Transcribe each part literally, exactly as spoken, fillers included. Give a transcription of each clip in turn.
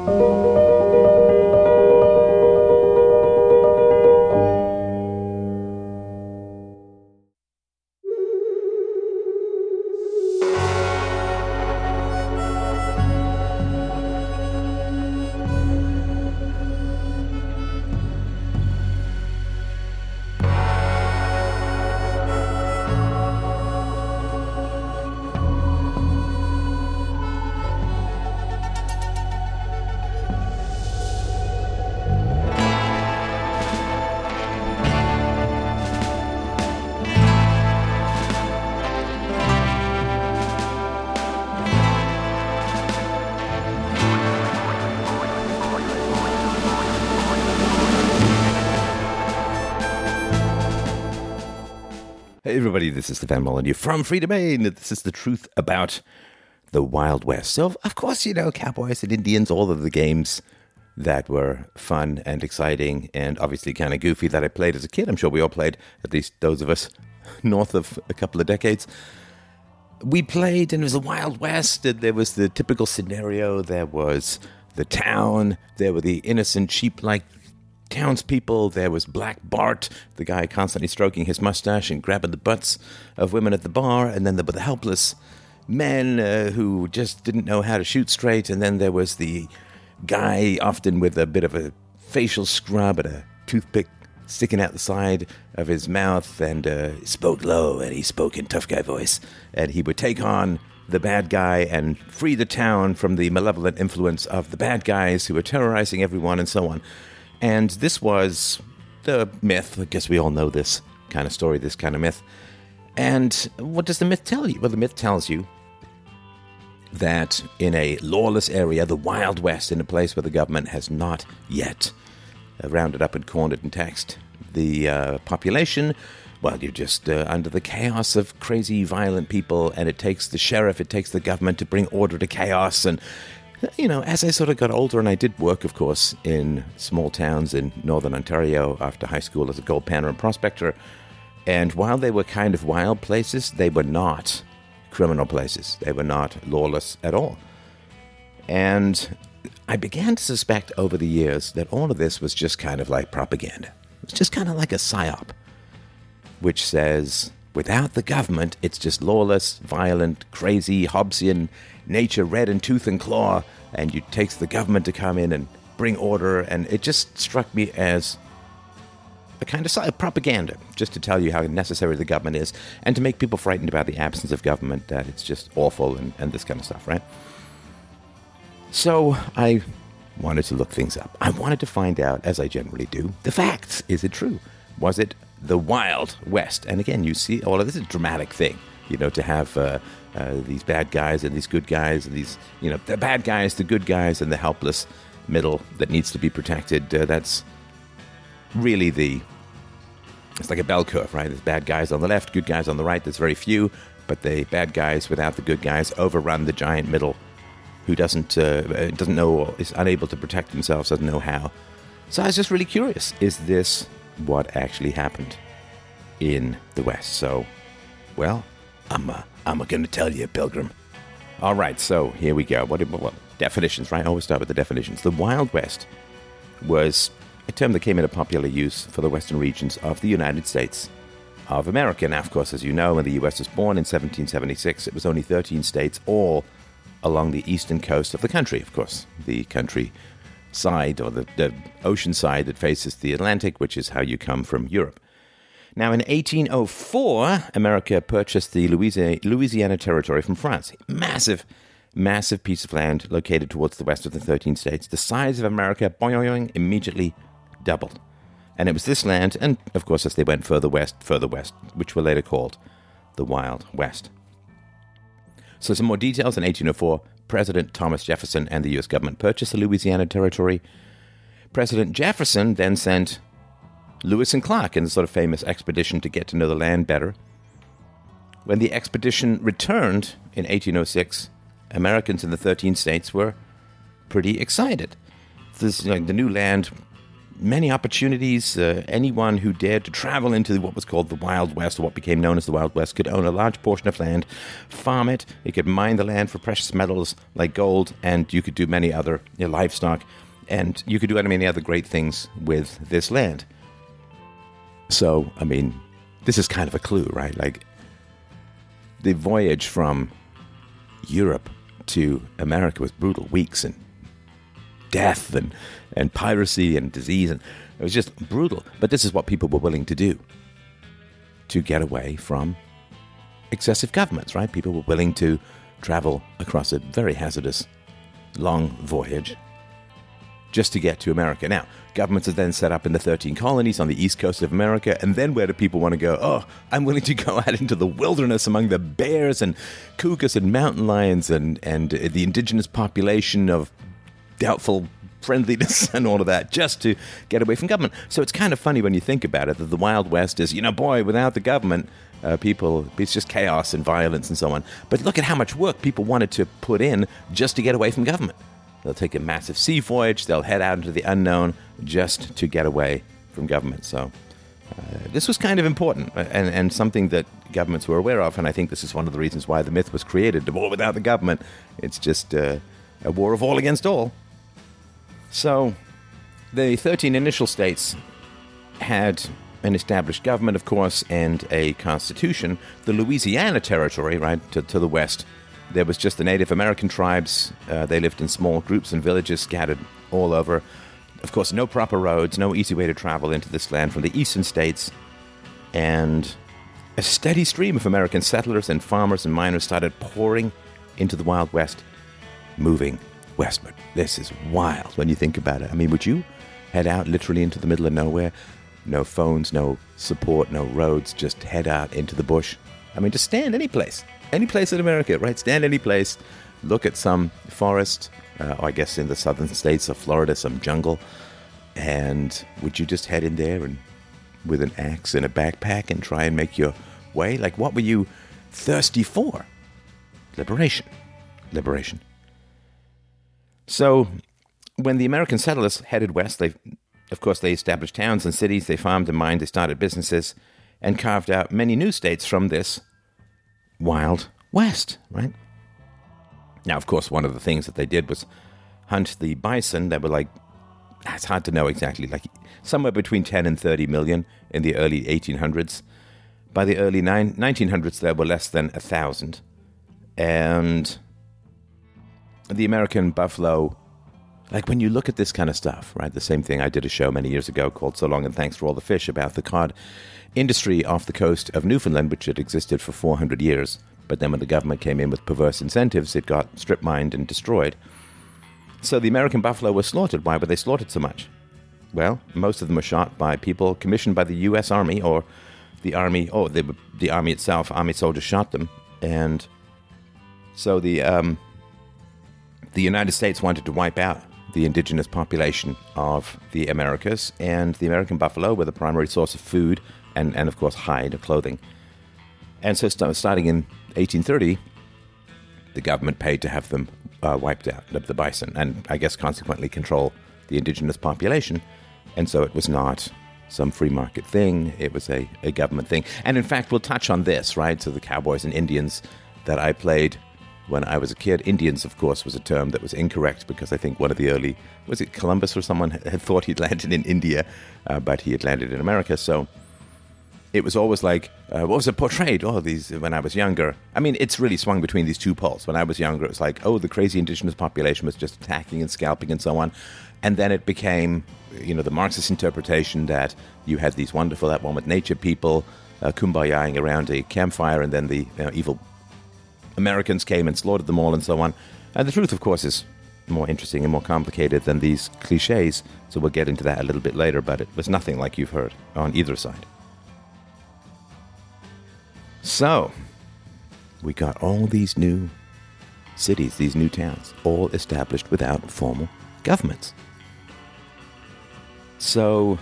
Hey everybody, this is Stefan Molyneux from Freedom Maine. This is the truth about the Wild West. So, of course, you know, cowboys and Indians, all of the games that were fun and exciting and obviously kind of goofy that I played as a kid. I'm sure we all played, at least those of us north of a couple of decades. We played, and it was the Wild West. There was the typical scenario. There was the town. There were the innocent sheep-like townspeople. There was Black Bart, the guy constantly stroking his mustache and grabbing the butts of women at the bar. And then there were the helpless men uh, who just didn't know how to shoot straight. And then there was the guy, often with a bit of a facial scrub and a toothpick sticking out the side of his mouth, and uh, he spoke low, and he spoke in tough guy voice. And he would take on the bad guy and free the town from the malevolent influence of the bad guys who were terrorizing everyone and so on. And this was the myth. I guess we all know this kind of story, this kind of myth. And what does the myth tell you? Well, the myth tells you that in a lawless area, the Wild West, in a place where the government has not yet uh, rounded up and cornered and taxed the uh, population, well, you're just uh, under the chaos of crazy, violent people, and it takes the sheriff, it takes the government to bring order to chaos. And you know, as I sort of got older, and I did work, of course, in small towns in northern Ontario after high school as a gold panner and prospector, and while they were kind of wild places, they were not criminal places. They were not lawless at all. And I began to suspect over the years that all of this was just kind of like propaganda. It's just kind of like a psyop, which says, without the government, it's just lawless, violent, crazy, Hobbesian nature, red in tooth and claw, and it takes the government to come in and bring order. And it just struck me as a kind of propaganda, just to tell you how necessary the government is, and to make people frightened about the absence of government, that it's just awful and, and this kind of stuff, right? So I wanted to look things up. I wanted to find out, as I generally do, the facts. Is it true? Was it the Wild West? And again, you see, all of this is a dramatic thing, you know, to have uh, uh, these bad guys and these good guys, and these, you know, the bad guys, the good guys, and the helpless middle that needs to be protected. Uh, that's really the, it's like a bell curve, right? There's bad guys on the left, good guys on the right. There's very few, but the bad guys without the good guys overrun the giant middle, who doesn't uh, doesn't know, is unable to protect themselves, doesn't know how. So I was just really curious, is this what actually happened in the West? So, well, I'm uh, I'm going to tell you, Pilgrim. All right, so here we go. What, what definitions, right? I always start with the definitions. The Wild West was a term that came into popular use for the western regions of the United States of America. Now, of course, as you know, when the U S was born in seventeen seventy-six, it was only thirteen states, all along the eastern coast of the country, of course. The country side, or the, the ocean side that faces the Atlantic, which is how you come from Europe. Now, in eighteen oh four, America purchased the Louisiana, Louisiana Territory from France. Massive, massive piece of land located towards the west of the thirteen states. The size of America, boing, immediately doubled. And it was this land, and of course, as they went further west, further west, which were later called the Wild West. So some more details. In eighteen oh four, President Thomas Jefferson and the U S government purchased the Louisiana Territory. President Jefferson then sent Lewis and Clark in the sort of famous expedition to get to know the land better. When the expedition returned in eighteen oh six, Americans in the thirteen states were pretty excited. This, you know, the new land many opportunities. Uh, anyone who dared to travel into what was called the Wild West, or what became known as the Wild West, could own a large portion of land, farm it. You could mine the land for precious metals like gold, and you could do many other you know, livestock, and you could do many other great things with this land. So, I mean, this is kind of a clue, right? Like, the voyage from Europe to America was brutal. Weeks and death and, and piracy and disease, and it was just brutal. But this is what people were willing to do to get away from excessive governments, right? People were willing to travel across a very hazardous, long voyage just to get to America. Now, governments are then set up in the thirteen colonies on the east coast of America, and then where do people want to go? Oh, I'm willing to go out into the wilderness among the bears and cougars and mountain lions and, and the indigenous population of doubtful friendliness and all of that, just to get away from government. So it's kind of funny when you think about it, that the Wild West is, you know, boy, without the government, uh, people, it's just chaos and violence and so on. But look at how much work people wanted to put in just to get away from government. They'll take a massive sea voyage, they'll head out into the unknown just to get away from government. So uh, this was kind of important and, and something that governments were aware of, and I think this is one of the reasons why the myth was created. The war without the government, it's just uh, a war of all against all. So, the thirteen initial states had an established government, of course, and a constitution. The Louisiana Territory, right, to, to the west, there was just the Native American tribes. Uh, they lived in small groups and villages scattered all over. Of course, no proper roads, no easy way to travel into this land from the eastern states. And a steady stream of American settlers and farmers and miners started pouring into the Wild West, moving westward. This is wild when you think about it. I mean, would you head out literally into the middle of nowhere? No phones, no support, no roads, just head out into the bush. I mean, just stand any place. Any place in America, right? Stand any place, look at some forest, uh, or I guess in the southern states of Florida, some jungle, and would you just head in there and with an axe and a backpack and try and make your way? Like, what were you thirsty for? Liberation. Liberation. So, when the American settlers headed west, they, of course, they established towns and cities, they farmed and mined, they started businesses, and carved out many new states from this Wild West, right? Now, of course, one of the things that they did was hunt the bison. They were like, it's hard to know exactly, like somewhere between ten and thirty million in the early eighteen hundreds. By the early nineteen hundreds, there were less than a thousand. And the American buffalo, like when you look at this kind of stuff, right? The same thing, I did a show many years ago called So Long and Thanks for All the Fish about the cod industry off the coast of Newfoundland, which had existed for four hundred years. But then when the government came in with perverse incentives, it got strip mined and destroyed. So the American buffalo was slaughtered. Why were they slaughtered so much? Well, most of them were shot by people commissioned by the U S Army or the Army, oh, they were, the Army itself, Army soldiers shot them. And so the... Um, The United States wanted to wipe out the indigenous population of the Americas, and the American buffalo were the primary source of food and, and of course, hide or clothing. And so st- starting in eighteen thirty, the government paid to have them uh, wiped out, the bison, and I guess consequently control the indigenous population. And so it was not some free market thing, it was a, a government thing. And in fact, we'll touch on this, right? So the cowboys and Indians that I played when I was a kid. Indians, of course, was a term that was incorrect because I think one of the early, was it Columbus or someone had thought he'd landed in India, uh, but he had landed in America. So it was always like, uh, what was it portrayed? Oh, these, when I was younger. I mean, it's really swung between these two poles. When I was younger, it was like, oh, the crazy indigenous population was just attacking and scalping and so on. And then it became, you know, the Marxist interpretation that you had these wonderful, at one with nature people, uh, kumbayaing around a campfire, and then the you know, evil Americans came and slaughtered them all and so on. And the truth, of course, is more interesting and more complicated than these cliches, so we'll get into that a little bit later, but it was nothing like you've heard on either side. So, we got all these new cities, these new towns, all established without formal governments. So,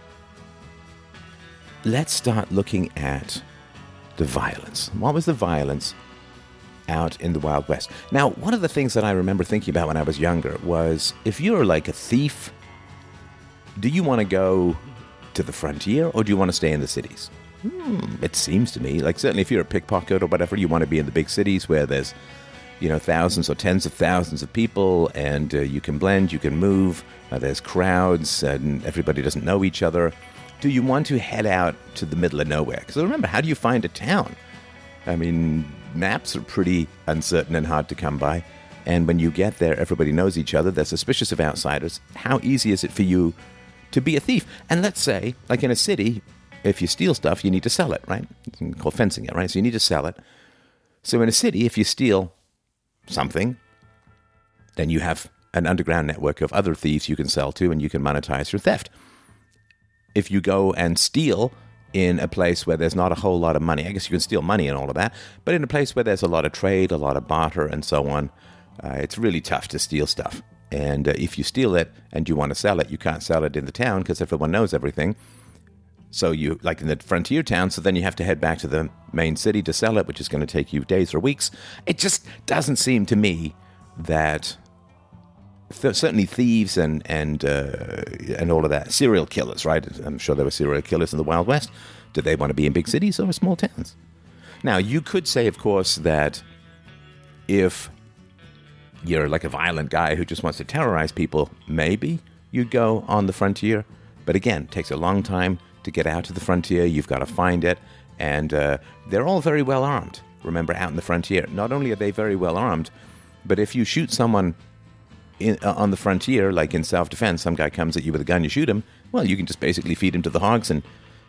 let's start looking at the violence. What was the violence out in the Wild West? Now, one of the things that I remember thinking about when I was younger was, if you're like a thief do you want to go to the frontier or do you want to stay in the cities? Hmm, it seems to me like certainly if you're a pickpocket or whatever, you want to be in the big cities where there's, you know, thousands or tens of thousands of people, and uh, you can blend, you can move, uh, there's crowds, and everybody doesn't know each other. Do you want to head out to the middle of nowhere? Because remember, how do you find a town? I mean, maps are pretty uncertain and hard to come by. And when you get there, everybody knows each other. They're suspicious of outsiders. How easy is it for you to be a thief? And let's say, like in a city, if you steal stuff, you need to sell it, right? It's called fencing it, right? So you need to sell it. So in a city, if you steal something, then you have an underground network of other thieves you can sell to, and you can monetize your theft. If you go and steal in a place where there's not a whole lot of money, I guess you can steal money and all of that, but in a place where there's a lot of trade, a lot of barter, and so on, uh, it's really tough to steal stuff. And uh, if you steal it and you want to sell it, you can't sell it in the town because everyone knows everything. So you, like in the frontier town, so then you have to head back to the main city to sell it, which is going to take you days or weeks. It just doesn't seem to me that th- certainly thieves and and uh, and all of that, serial killers, right? I'm sure there were serial killers in the Wild West. Do they want to be in big cities or small towns? Now, you could say, of course, that if you're like a violent guy who just wants to terrorize people, maybe you'd go on the frontier. But again, it takes a long time to get out to the frontier. You've got to find it. And uh, they're all very well armed. Remember, out in the frontier, not only are they very well armed, but if you shoot someone in, uh, on the frontier, like in self-defense, some guy comes at you with a gun, you shoot him, well, you can just basically feed him to the hogs and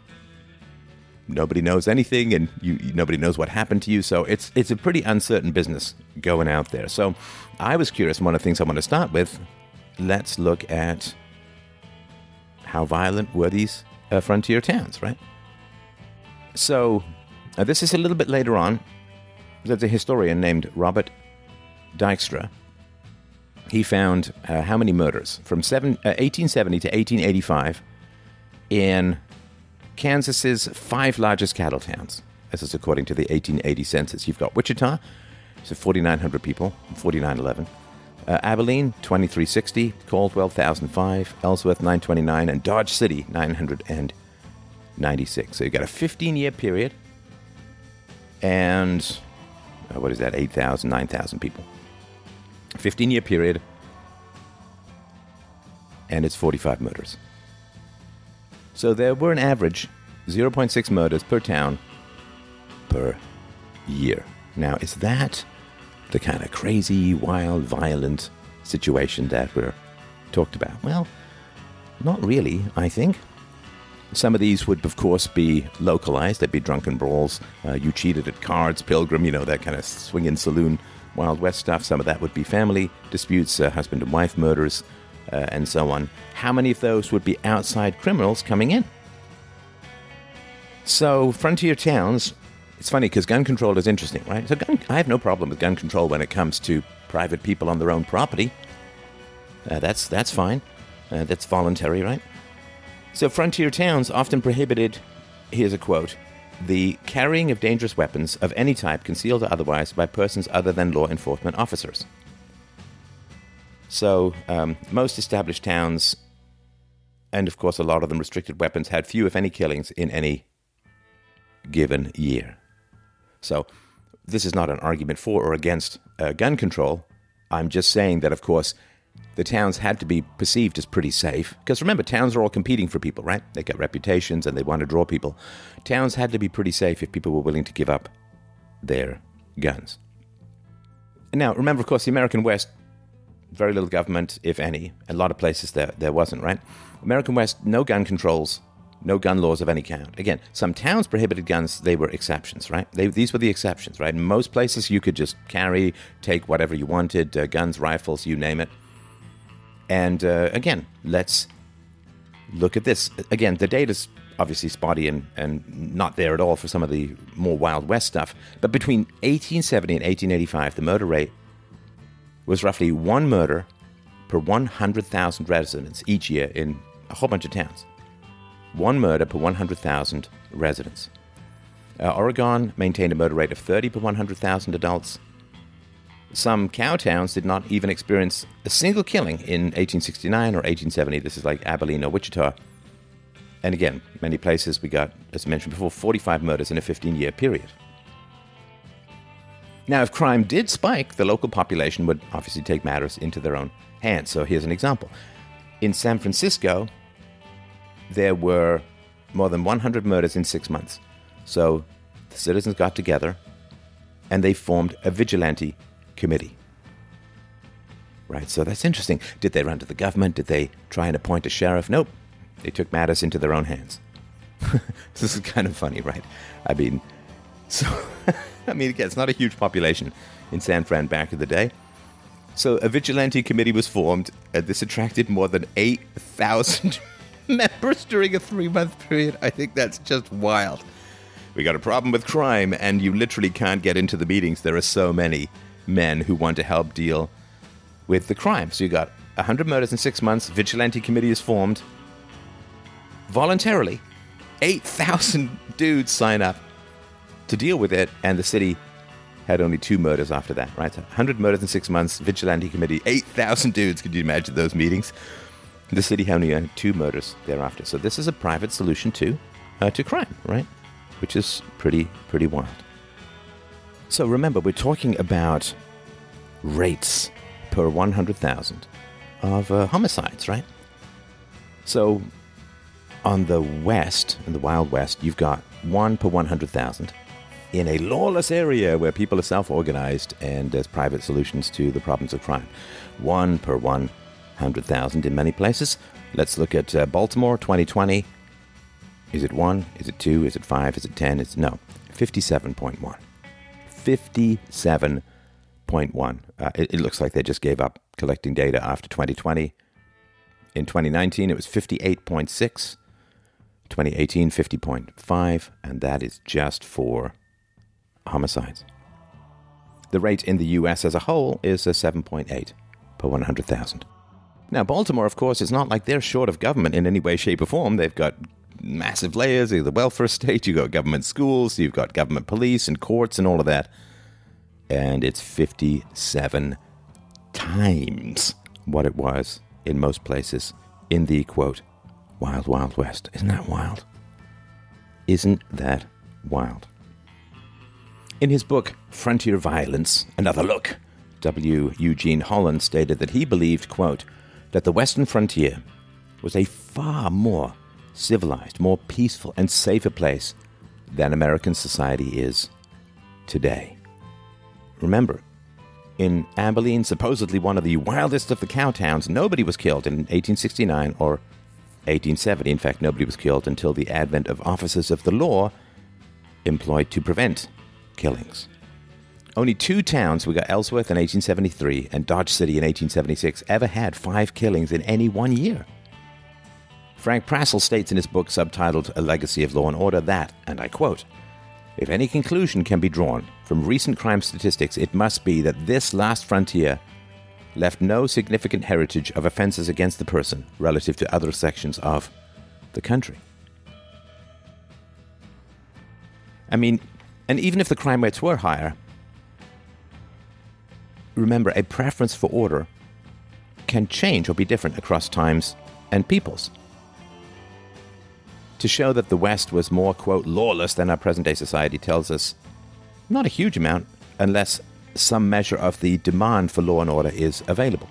nobody knows anything, and you, nobody knows what happened to you. So it's it's a pretty uncertain business going out there. So I was curious, one of the things I want to start with, let's look at how violent were these uh, frontier towns, right? So uh, this is a little bit later on. There's a historian named Robert Dykstra. He found uh, how many murders from seven, uh, eighteen seventy to eighteen eighty-five in Kansas's five largest cattle towns. This is according to the eighteen eighty census. You've got Wichita, so forty-nine hundred people, forty-nine eleven. Uh, Abilene, twenty-three sixty. Caldwell, one thousand five. Ellsworth, nine twenty-nine. And Dodge City, nine hundred ninety-six. So you've got a fifteen-year period. And uh, what is that? eight thousand, nine thousand people. fifteen-year period. And it's forty-five murders. So there were an average zero point six murders per town per year. Now, is that the kind of crazy, wild, violent situation that we're talked about? Well, not really, I think. Some of these would, of course, be localized. They'd be drunken brawls. Uh, you cheated at cards, Pilgrim, you know, that kind of swinging saloon, Wild West stuff. Some of that would be family disputes, uh, husband and wife murders, uh, and so on. How many of those would be outside criminals coming in? So, frontier towns, it's funny because gun control is interesting, right? So gun, I have no problem with gun control when it comes to private people on their own property. Uh, that's that's fine. Uh, that's voluntary, right? So frontier towns often prohibited, here's a quote, the carrying of dangerous weapons of any type, concealed or otherwise, by persons other than law enforcement officers. So um, most established towns, and of course a lot of them restricted weapons, had few, if any, killings in any given year. So this is not an argument for or against uh, gun control. I'm just saying that, of course, the towns had to be perceived as pretty safe. Because remember, towns are all competing for people, right? They got reputations and they want to draw people. Towns had to be pretty safe if people were willing to give up their guns. Now, remember, of course, the American West, very little government, if any. A lot of places there, there wasn't, right? American West, no gun controls, no gun laws of any kind. Again, some towns prohibited guns. They were exceptions, right? They, these were the exceptions, right? In most places, you could just carry, take whatever you wanted, uh, guns, rifles, you name it. And uh, again, let's look at this. Again, the data's obviously spotty and, and not there at all for some of the more Wild West stuff. But between eighteen seventy and eighteen eighty-five, the murder rate was roughly one murder per one hundred thousand residents each year in a whole bunch of towns. One murder per one hundred thousand residents. Uh, Oregon maintained a murder rate of thirty per one hundred thousand adults. some cow towns did not even experience a single killing in eighteen sixty-nine or eighteen seventy. This is like Abilene or Wichita. And again, many places we got, as I mentioned before, forty-five murders in a fifteen-year period. Now, if crime did spike, the local population would obviously take matters into their own hands. So here's an example. In San Francisco, there were more than one hundred murders in six months. So the citizens got together and they formed a vigilante committee. Right, so that's interesting. Did they run to the government? Did they try and appoint a sheriff? Nope. They took matters into their own hands. This is kind of funny, right? I mean, so, I mean, again, it's not a huge population in San Fran back in the day. So a vigilante committee was formed, and this attracted more than eight thousand members during a three-month period. I think that's just wild. We got a problem with crime, and you literally can't get into the meetings. There are so many men who want to help deal with the crime. So you got one hundred murders in six months, vigilante committee is formed. Voluntarily, eight thousand dudes sign up to deal with it, and the city had only two murders after that, right? So one hundred murders in six months, vigilante committee, eight thousand dudes. Could you imagine those meetings? The city had only two murders thereafter. So this is a private solution to uh, to crime, right? Which is pretty, pretty wild. So remember, we're talking about rates per one hundred thousand of uh, homicides, right? So on the West, in the Wild West, you've got one per one hundred thousand in a lawless area where people are self-organized and there's private solutions to the problems of crime. One per one hundred thousand in many places. Let's look at uh, Baltimore, twenty twenty. Is it one? Is it two? Is it five? Is it ten? It's no, fifty-seven point one. fifty-seven point one. Uh, it, it looks like they just gave up collecting data after twenty twenty. In twenty nineteen, it was fifty-eight point six. twenty eighteen, fifty point five. And that is just for homicides. The rate in the U S as a whole is a seven point eight per one hundred thousand. Now, Baltimore, of course, is not like they're short of government in any way, shape, or form. They've got massive layers. You've got the welfare state, you've got government schools, you've got government police and courts and all of that. And it's fifty-seven times what it was in most places in the, quote, Wild, Wild West. Isn't that wild? Isn't that wild? In his book, Frontier Violence, Another Look, W. Eugene Holland stated that he believed, quote, that the Western frontier was a far more civilized, more peaceful, and safer place than American society is today. Remember, in Abilene, supposedly one of the wildest of the cow towns, nobody was killed in eighteen sixty-nine or eighteen seventy. In fact, nobody was killed until the advent of officers of the law employed to prevent killings. Only two towns, we got Ellsworth in eighteen seventy-three and Dodge City in eighteen seventy-six, ever had five killings in any one year. Frank Prassel states in his book subtitled A Legacy of Law and Order that, and I quote, "If any conclusion can be drawn from recent crime statistics, it must be that this last frontier left no significant heritage of offenses against the person relative to other sections of the country." I mean, and even if the crime rates were higher, remember, a preference for order can change or be different across times and peoples. To show that the West was more, quote, lawless than our present-day society tells us not a huge amount unless some measure of the demand for law and order is available.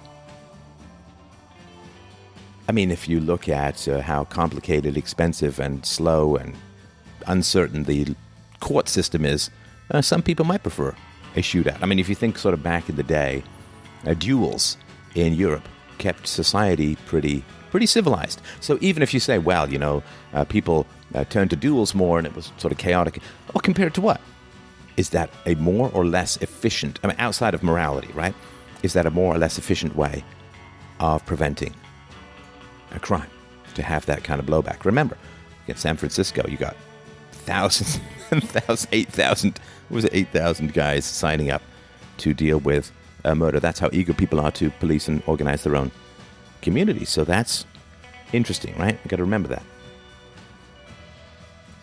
I mean, if you look at uh, how complicated, expensive, and slow and uncertain the court system is, uh, some people might prefer a shootout. I mean, if you think sort of back in the day, uh, duels in Europe kept society pretty pretty civilized. So even if you say, well, you know, uh, people uh, turned to duels more and it was sort of chaotic, well, compared to what? Is that a more or less efficient, I mean, outside of morality, right? Is that a more or less efficient way of preventing a crime, to have that kind of blowback? Remember, in San Francisco, you got thousands and thousands, eight thousand, what was it, eight thousand guys signing up to deal with uh, murder. That's how eager people are to police and organize their own communities. So that's interesting, right? You got to remember that.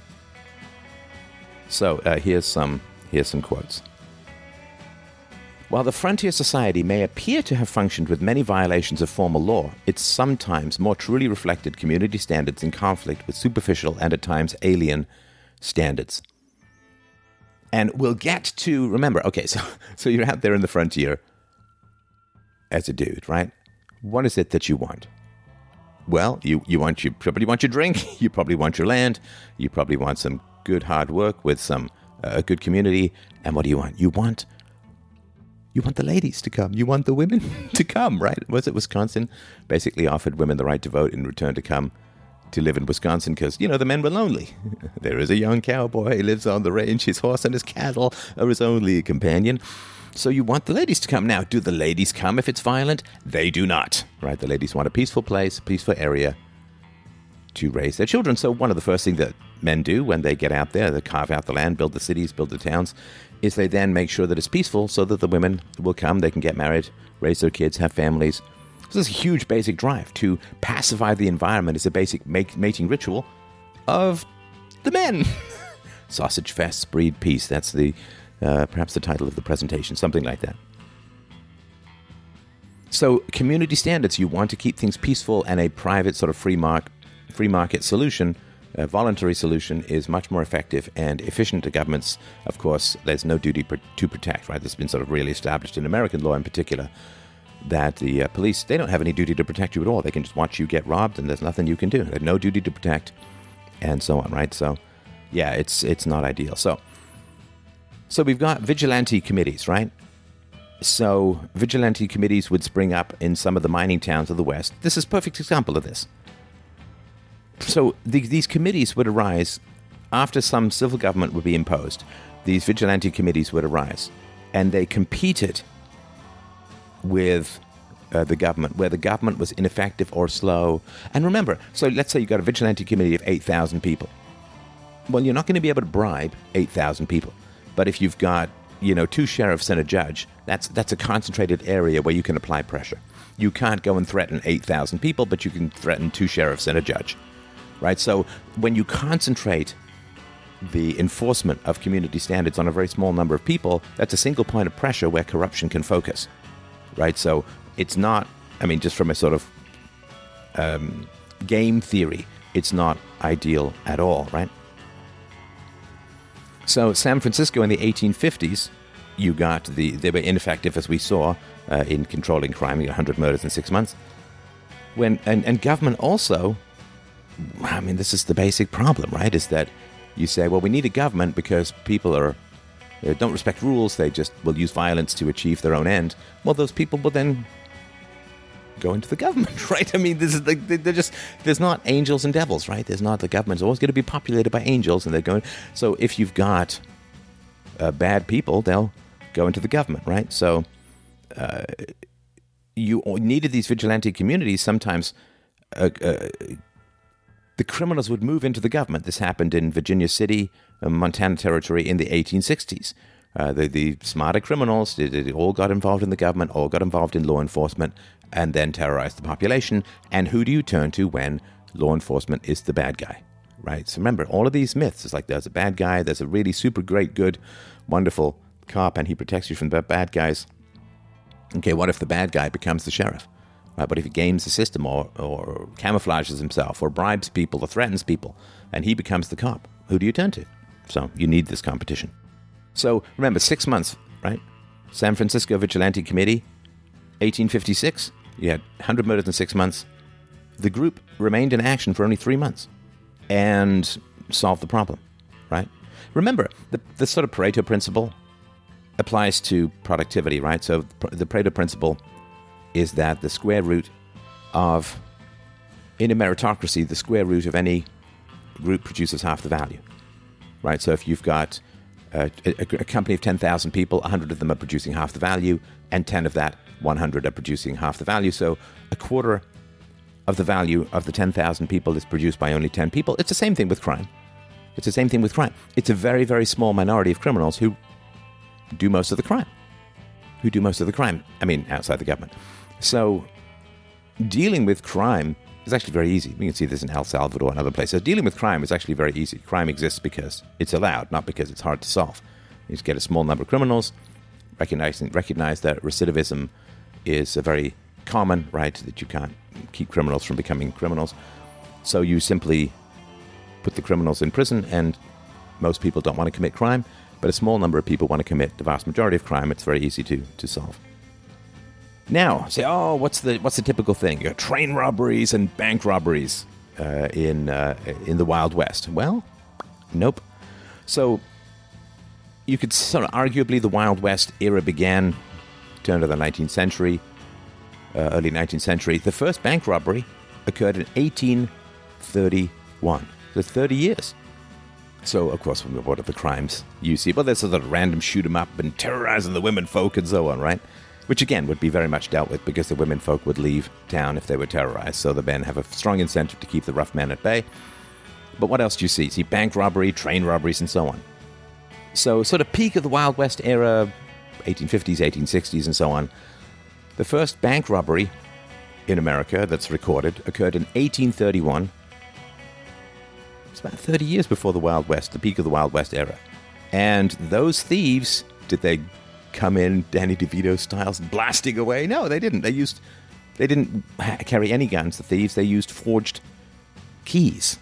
So uh, here's some here's some quotes. While the frontier society may appear to have functioned with many violations of formal law, it sometimes more truly reflected community standards in conflict with superficial and at times alien standards. And we'll get to, remember, okay, so, so you're out there in the frontier as a dude, right? What is it that you want? Well, you, you want you probably want your drink, you probably want your land, you probably want some good hard work with some uh, good community, and what do you want? You want you want the ladies to come, you want the women to come, right? Was it Wisconsin basically offered women the right to vote in return to come to live in Wisconsin because, you know, the men were lonely. There is a young cowboy, he lives on the range, his horse and his cattle are his only companion. So you want the ladies to come. Now, do the ladies come if it's violent? They do not, right? The ladies want a peaceful place, a peaceful area to raise their children. So one of the first things that men do when they get out there, they carve out the land, build the cities, build the towns, is they then make sure that it's peaceful so that the women will come, they can get married, raise their kids, have families. So this is a huge basic drive to pacify the environment is a basic make, mating ritual of the men. Sausage fests breed peace. That's the uh, perhaps the title of the presentation, something like that. So community standards, you want to keep things peaceful, and a private sort of free, mark, free market solution, a voluntary solution, is much more effective and efficient to governments. Of course, there's no duty per, to protect, right? This has been sort of really established in American law in particular, that the uh, police, they don't have any duty to protect you at all. They can just watch you get robbed, and there's nothing you can do. They have no duty to protect, and so on, right? So, yeah, it's it's not ideal. So, so we've got vigilante committees, right? So vigilante committees would spring up in some of the mining towns of the West. This is a perfect example of this. So the, these committees would arise after some civil government would be imposed. These vigilante committees would arise, and they competed with uh, the government, where the government was ineffective or slow. And remember, so let's say you've got a vigilante committee of eight thousand people. Well, you're not going to be able to bribe eight thousand people. But if you've got, you know, two sheriffs and a judge, that's that's a concentrated area where you can apply pressure. You can't go and threaten eight thousand people, but you can threaten two sheriffs and a judge, right? So when you concentrate the enforcement of community standards on a very small number of people, that's a single point of pressure where corruption can focus, right? So it's not, I mean, just from a sort of um, game theory, it's not ideal at all, right? So San Francisco in the eighteen fifties, you got the, they were ineffective, as we saw, uh, in controlling crime, you got one hundred murders in six months. When and, and government also, I mean, this is the basic problem, right, is that you say, well, we need a government because people are they don't respect rules, they just will use violence to achieve their own end. Well, those people will then go into the government, right? I mean, this is like, they're just, there's not angels and devils, right? There's not, the government's always going to be populated by angels, and they're going, so if you've got uh, bad people, they'll go into the government, right? So uh, you needed these vigilante communities. Sometimes uh, uh, the criminals would move into the government. This happened in Virginia City, uh, Montana Territory in the eighteen sixties. Uh, the, the smarter criminals, they, they all got involved in the government, all got involved in law enforcement, and then terrorized the population. And who do you turn to when law enforcement is the bad guy, right? So remember, all of these myths, it's like there's a bad guy, there's a really super great, good, wonderful cop, and he protects you from the bad guys. Okay, what if the bad guy becomes the sheriff? Right? But if he games the system or, or camouflages himself or bribes people or threatens people, and he becomes the cop, who do you turn to? So you need this competition. So remember, six months, right? San Francisco Vigilante Committee, eighteen fifty-six, you had one hundred murders in six months. The group remained in action for only three months and solved the problem, right? Remember, the, the sort of Pareto principle applies to productivity, right? So the Pareto principle is that the square root of, in a meritocracy, the square root of any group produces half the value, right? So if you've got Uh, a, a company of ten thousand people, one hundred of them are producing half the value, and ten of that one hundred are producing half the value. So a quarter of the value of the ten thousand people is produced by only ten people. It's the same thing with crime. It's the same thing with crime. It's a very, very small minority of criminals who do most of the crime. Who do most of the crime. I mean, outside the government. So dealing with crime is actually very easy. We can see this in El Salvador and other places. Dealing with crime is actually very easy. Crime exists because it's allowed, not because it's hard to solve. You just get a small number of criminals, recognizing recognize that recidivism is a very common, right, that you can't keep criminals from becoming criminals. So you simply put the criminals in prison, and most people don't want to commit crime, but a small number of people want to commit the vast majority of crime. It's very easy to, to solve. Now, say, oh, what's the what's the typical thing? You got train robberies and bank robberies uh, in uh, in the Wild West. Well, nope. So you could sort of arguably the Wild West era began turn of the nineteenth century, uh, early nineteenth century. The first bank robbery occurred in eighteen thirty-one. So thirty years. So, of course, what are the crimes you see? Well, there's sort of random shoot 'em up and terrorizing the women folk and so on, right? Which, again, would be very much dealt with because the women folk would leave town if they were terrorized. So the men have a strong incentive to keep the rough men at bay. But what else do you see? You see bank robbery, train robberies, and so on. So sort of peak of the Wild West era, eighteen fifties, eighteen sixties, and so on. The first bank robbery in America that's recorded occurred in eighteen thirty-one. It's about thirty years before the Wild West, the peak of the Wild West era. And those thieves, did they come in Danny DeVito styles blasting away? No, they didn't. They used, they didn't carry any guns, the thieves. They used forged keys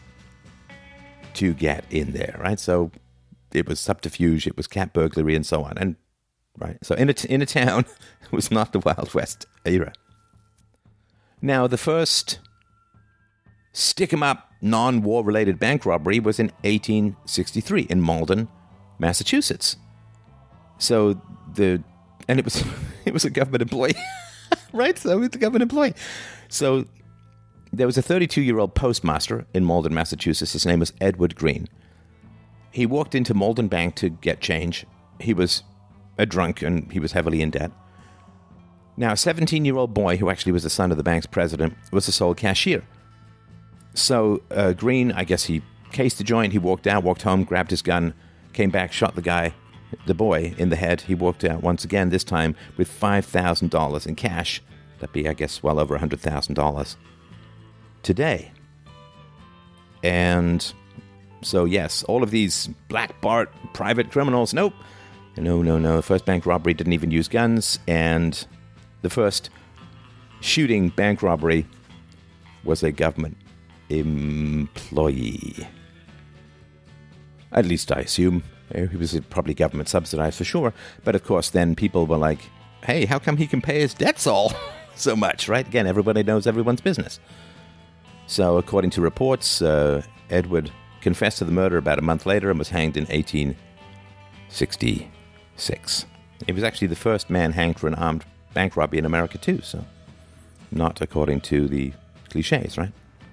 to get in there, right? So it was subterfuge, it was cat burglary, and so on. And right, so in a, in a town, it was not the Wild West era. Now, the first stick-em-up, non-war-related bank robbery was in eighteen sixty-three in Malden, Massachusetts. So the and it was it was a government employee, right? So it was a government employee. So there was a thirty-two-year-old postmaster in Malden, Massachusetts. His name was Edward Green. He walked into Malden Bank to get change. He was a drunk and he was heavily in debt. Now, a seventeen-year-old boy, who actually was the son of the bank's president, was the sole cashier. So uh, Green, I guess he cased the joint. He walked out, walked home, grabbed his gun, came back, shot the guy, the boy, in the head. He walked out once again, this time with five thousand dollars in cash. That'd be, I guess, well over one hundred thousand dollars today. And so, yes, all of these Black Bart private criminals, nope. No, no, no. The first bank robbery didn't even use guns. And the first shooting bank robbery was a government employee. At least I assume. He was probably government subsidized for sure. But of course, then people were like, hey, how come he can pay his debts all so much, right? Again, everybody knows everyone's business. So according to reports, uh, Edward confessed to the murder about a month later and was hanged in eighteen sixty-six. He was actually the first man hanged for an armed bank robbery in America too, so not according to the cliches, right?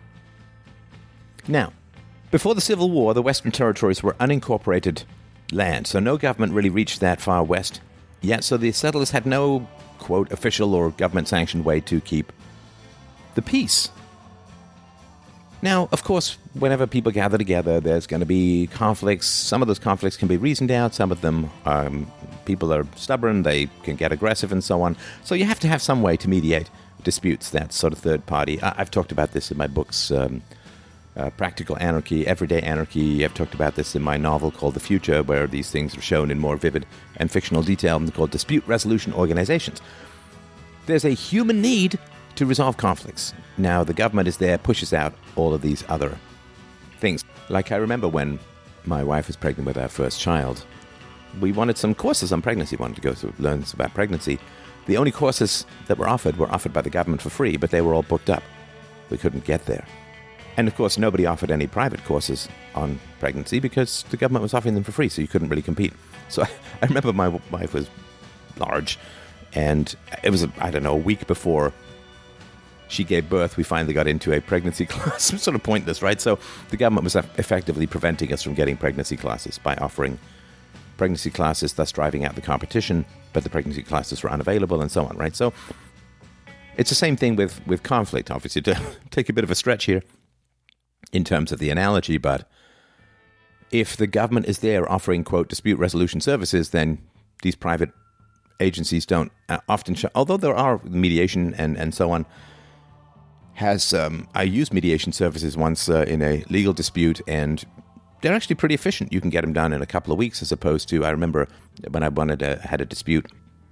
Now, before the Civil War, the Western Territories were unincorporated land, so no government really reached that far west yet, so the settlers had no, quote, official or government-sanctioned way to keep the peace. Now, of course, whenever people gather together, there's going to be conflicts. Some of those conflicts can be reasoned out. Some of them, um, people are stubborn. They can get aggressive and so on. So you have to have some way to mediate disputes, that sort of third party. I- I've talked about this in my books, um, uh, Practical Anarchy, Everyday Anarchy. I've talked about this in my novel called The Future, where these things are shown in more vivid and fictional detail, called Dispute Resolution Organizations. There's a human need to resolve conflicts. Now, the government is there, pushes out all of these other things. Like, I remember when my wife was pregnant with our first child, we wanted some courses on pregnancy, wanted to go to learn about pregnancy. The only courses that were offered were offered by the government for free, but they were all booked up. We couldn't get there. And, of course, nobody offered any private courses on pregnancy because the government was offering them for free, so you couldn't really compete. So I, I remember my wife was large, and it was, I don't know, a week before she gave birth, we finally got into a pregnancy class. Sort of pointless, right? So the government was effectively preventing us from getting pregnancy classes by offering pregnancy classes, thus driving out the competition, but the pregnancy classes were unavailable and so on, right? So it's the same thing with, with conflict, obviously, to take a bit of a stretch here in terms of the analogy, but if the government is there offering, quote, dispute resolution services, then these private agencies don't uh, often show, although there are mediation and, and so on, has um, I used mediation services once uh, in a legal dispute, and they're actually pretty efficient. You can get them done in a couple of weeks, as opposed to, I remember when I wanted to, had a dispute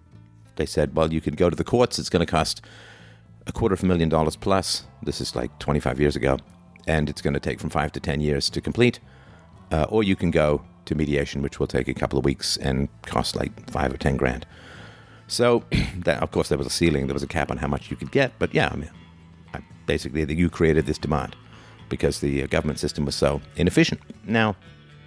They said, well, you can go to the courts. It's going to cost a quarter of a million dollars plus. This is like twenty-five years ago. And it's going to take from five to ten years to complete. Uh, or you can go to mediation, which will take a couple of weeks and cost like five or ten grand. So, that, of course, there was a ceiling. There was a cap on how much you could get. But yeah, I mean, I, basically, the, you created this demand because the uh, government system was so inefficient. Now,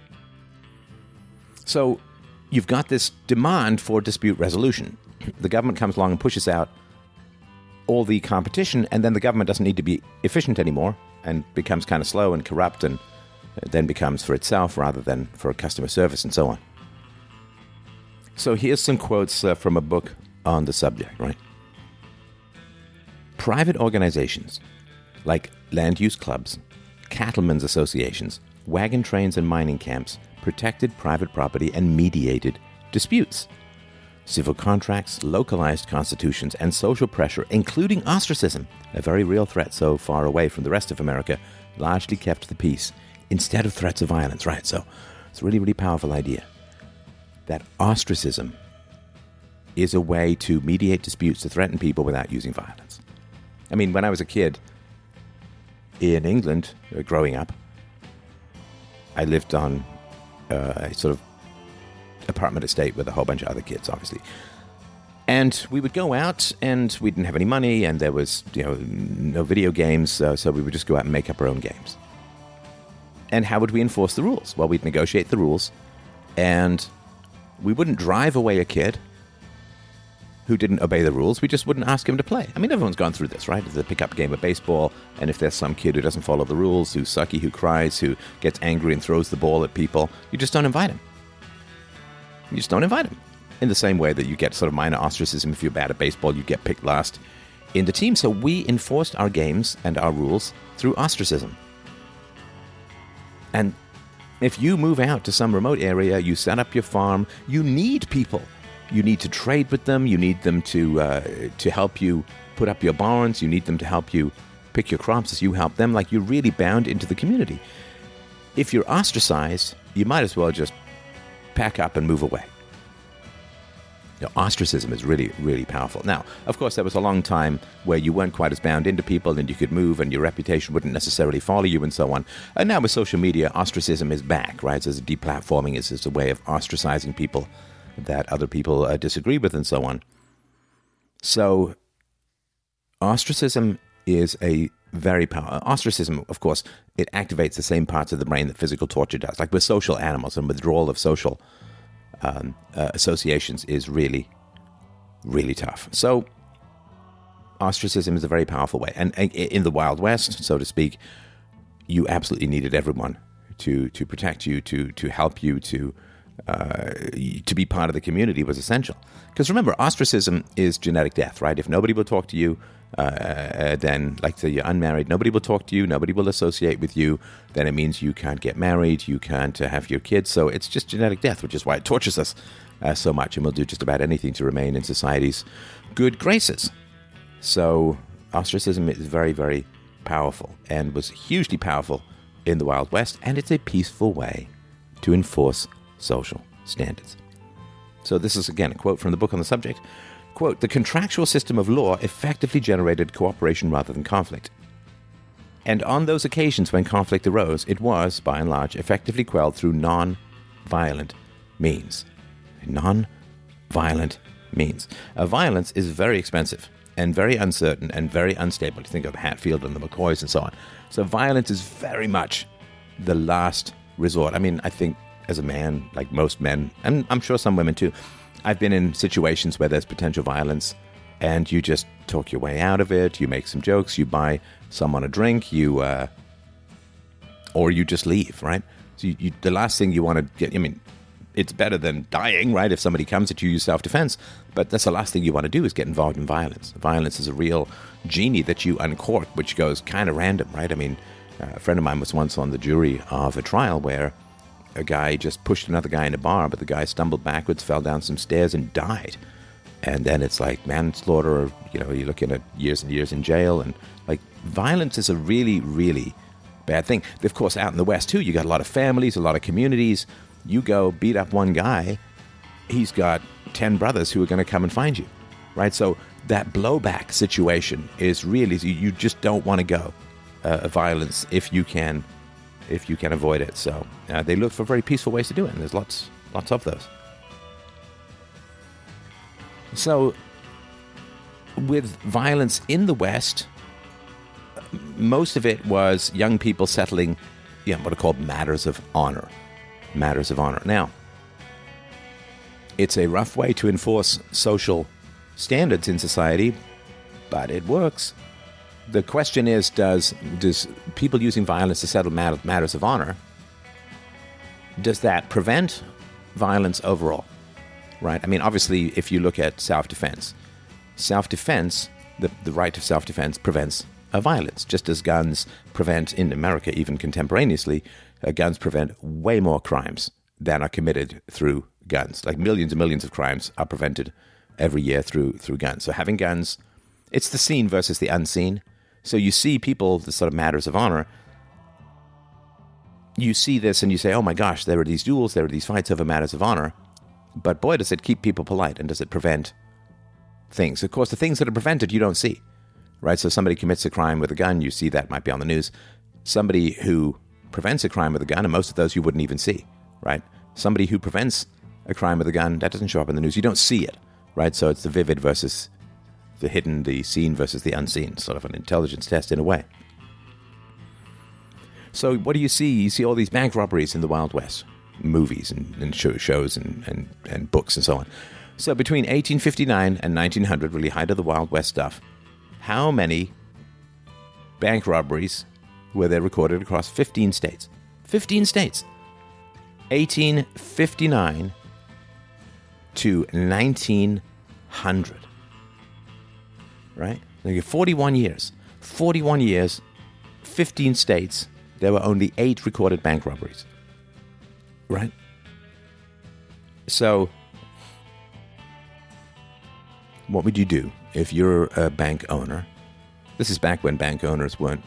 so you've got this demand for dispute resolution. The government comes along and pushes out all the competition, and then the government doesn't need to be efficient anymore and becomes kind of slow and corrupt and then becomes for itself rather than for customer service and so on. So here's some quotes uh, from a book on the subject, right? Private organizations like land use clubs, cattlemen's associations, wagon trains and mining camps protected private property and mediated disputes. Civil contracts, localized constitutions, and social pressure, including ostracism, a very real threat so far away from the rest of America, largely kept the peace instead of threats of violence, right? So it's a really, really powerful idea that ostracism is a way to mediate disputes, to threaten people without using violence. I mean, when I was a kid in England, uh, growing up, I lived on uh, a sort of apartment estate with a whole bunch of other kids, obviously. And we would go out, and we didn't have any money, and there was, you know, no video games, uh, so we would just go out and make up our own games. And how would we enforce the rules? Well, we'd negotiate the rules, and we wouldn't drive away a kid who didn't obey the rules. We just wouldn't ask him to play. I mean, everyone's gone through this, right? It's a pickup game of baseball, and if there's some kid who doesn't follow the rules, who's sucky, who cries, who gets angry and throws the ball at people, you just don't invite him. You just don't invite him. In the same way that you get sort of minor ostracism if you're bad at baseball, you get picked last in the team. So we enforced our games and our rules through ostracism. And if you move out to some remote area, you set up your farm, you need people. You need to trade with them. You need them to uh, to help you put up your barns. You need them to help you pick your crops as you help them. Like, you're really bound into the community. If you're ostracized, you might as well just pack up and move away. You know, ostracism is really, really powerful. Now, of course, there was a long time where you weren't quite as bound into people and you could move and your reputation wouldn't necessarily follow you and so on. And now with social media, ostracism is back, right? So deplatforming is just a way of ostracizing people that other people uh, disagree with and so on. So ostracism is a very powerful... Ostracism, of course, it activates the same parts of the brain that physical torture does. Like, we're social animals, and withdrawal of social um, uh, associations is really, really tough. So ostracism is a very powerful way. And, and in the Wild West, so to speak, you absolutely needed everyone to to protect you, to to help you, to uh, to be part of the community was essential. Because remember, ostracism is genetic death, right? If nobody will talk to you, uh, uh, then, like, say you're unmarried, nobody will talk to you, nobody will associate with you, then it means you can't get married, you can't uh, have your kids. So it's just genetic death, which is why it tortures us uh, so much, and we'll do just about anything to remain in society's good graces. So ostracism is very, very powerful, and was hugely powerful in the Wild West, and it's a peaceful way to enforce social standards. So this is, again, a quote from the book on the subject. Quote, "The contractual system of law effectively generated cooperation rather than conflict. And on those occasions when conflict arose, it was, by and large, effectively quelled through non-violent means." Non-violent means. Uh, violence is very expensive and very uncertain and very unstable. You think of Hatfield and the McCoys and so on. So violence is very much the last resort. I mean, I think as a man, like most men, and I'm sure some women too, I've been in situations where there's potential violence and you just talk your way out of it. You make some jokes, you buy someone a drink, you, uh, or you just leave, right? So you, you, the last thing you want to get, I mean, it's better than dying, right? If somebody comes at you, you self-defense. But that's the last thing you want to do, is get involved in violence. Violence is a real genie that you uncork, which goes kind of random, right? I mean, uh, a friend of mine was once on the jury of a trial where a guy just pushed another guy in a bar, but the guy stumbled backwards, fell down some stairs, and died. And then it's like manslaughter, or, you know, you're looking at years and years in jail. And, like, violence is a really, really bad thing. Of course, out in the West, too, you got a lot of families, a lot of communities. You go beat up one guy, he's got ten brothers who are going to come and find you. right? So that blowback situation is really, you just don't want to go uh, violence if you can, if you can avoid it. So uh, they look for very peaceful ways to do it, and there's lots, lots of those. So with violence in the West, most of it was young people settling, you know, what are called matters of honor. Matters of honor. Now, it's a rough way to enforce social standards in society, but it works. The question is, does does people using violence to settle matters of honor, does that prevent violence overall? Right? I mean, obviously, if you look at self-defense, self-defense, the, the right to self-defense prevents uh, violence, just as guns prevent, in America, even contemporaneously, uh, guns prevent way more crimes than are committed through guns. Like millions and millions of crimes are prevented every year through through guns. So having guns, it's the seen versus the unseen. So you see people, the sort of matters of honor, you see this and you say, oh my gosh, there are these duels, there are these fights over matters of honor. But boy, does it keep people polite, and does it prevent things. Of course, the things that are prevented, you don't see, right? So somebody commits a crime with a gun, you see that might be on the news. Somebody who prevents a crime with a gun, and most of those you wouldn't even see, right? Somebody who prevents a crime with a gun, that doesn't show up in the news. You don't see it, right? So it's the vivid versus the hidden, the seen versus the unseen, sort of an intelligence test in a way. So what do you see? You see all these bank robberies in the Wild West, movies and, and show, shows and, and, and books and so on. So between eighteen fifty-nine and nineteen hundred, really height of the Wild West stuff, how many bank robberies were there recorded across fifteen states? fifteen states. eighteen fifty-nine to nineteen hundred. Right? Like forty-one years. forty-one years, fifteen states, there were only eight recorded bank robberies. Right? So, what would you do if you're a bank owner? This is back when bank owners weren't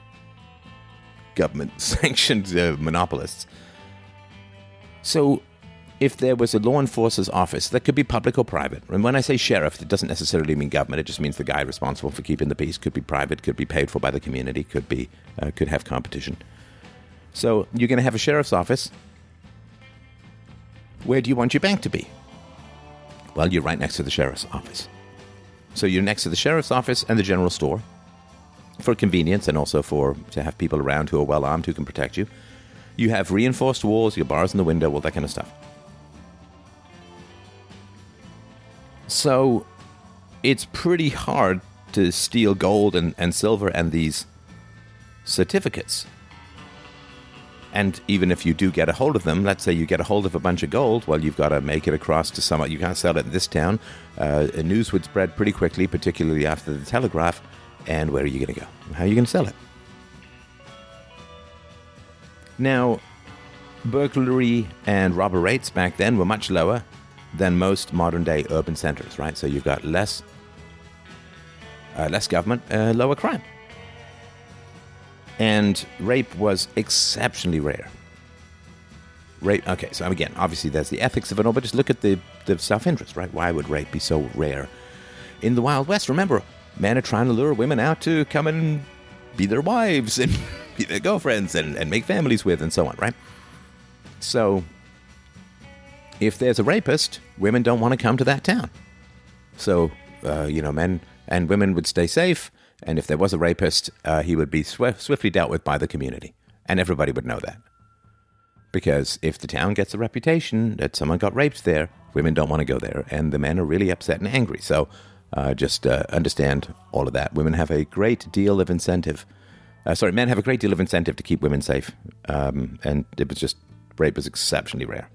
government-sanctioned uh, monopolists. So, if there was a law enforcer's office, that could be public or private. And when I say sheriff, it doesn't necessarily mean government. It just means the guy responsible for keeping the peace. Could be private, could be paid for by the community, could be uh, could have competition. So you're going to have a sheriff's office. Where do you want your bank to be? Well, you're right next to the sheriff's office. So you're next to the sheriff's office and the general store for convenience, and also for to have people around who are well armed who can protect you. You have reinforced walls, your bars in the window, all that kind of stuff. So it's pretty hard to steal gold and, and silver and these certificates. And even if you do get a hold of them, let's say you get a hold of a bunch of gold, well, you've got to make it across to some... You can't sell it in this town. Uh, news would spread pretty quickly, particularly after the telegraph. And where are you going to go? How are you going to sell it? Now, burglary and robber rates back then were much lower than most modern-day urban centers, right? So you've got less, uh, less government, uh, lower crime. And rape was exceptionally rare. Rape, okay, so again, obviously there's the ethics of it all, but just look at the, the self-interest, right? Why would rape be so rare? In the Wild West, remember, men are trying to lure women out to come and be their wives and be their girlfriends and, and make families with and so on, right? So, if there's a rapist, women don't want to come to that town. So, uh, you know, men and women would stay safe, and if there was a rapist, uh, he would be sw- swiftly dealt with by the community. And everybody would know that. Because if the town gets a reputation that someone got raped there, women don't want to go there, and the men are really upset and angry. So, uh, just uh, understand all of that. Women have a great deal of incentive. Uh, sorry, men have a great deal of incentive to keep women safe. Um, and it was just, rape was exceptionally rare.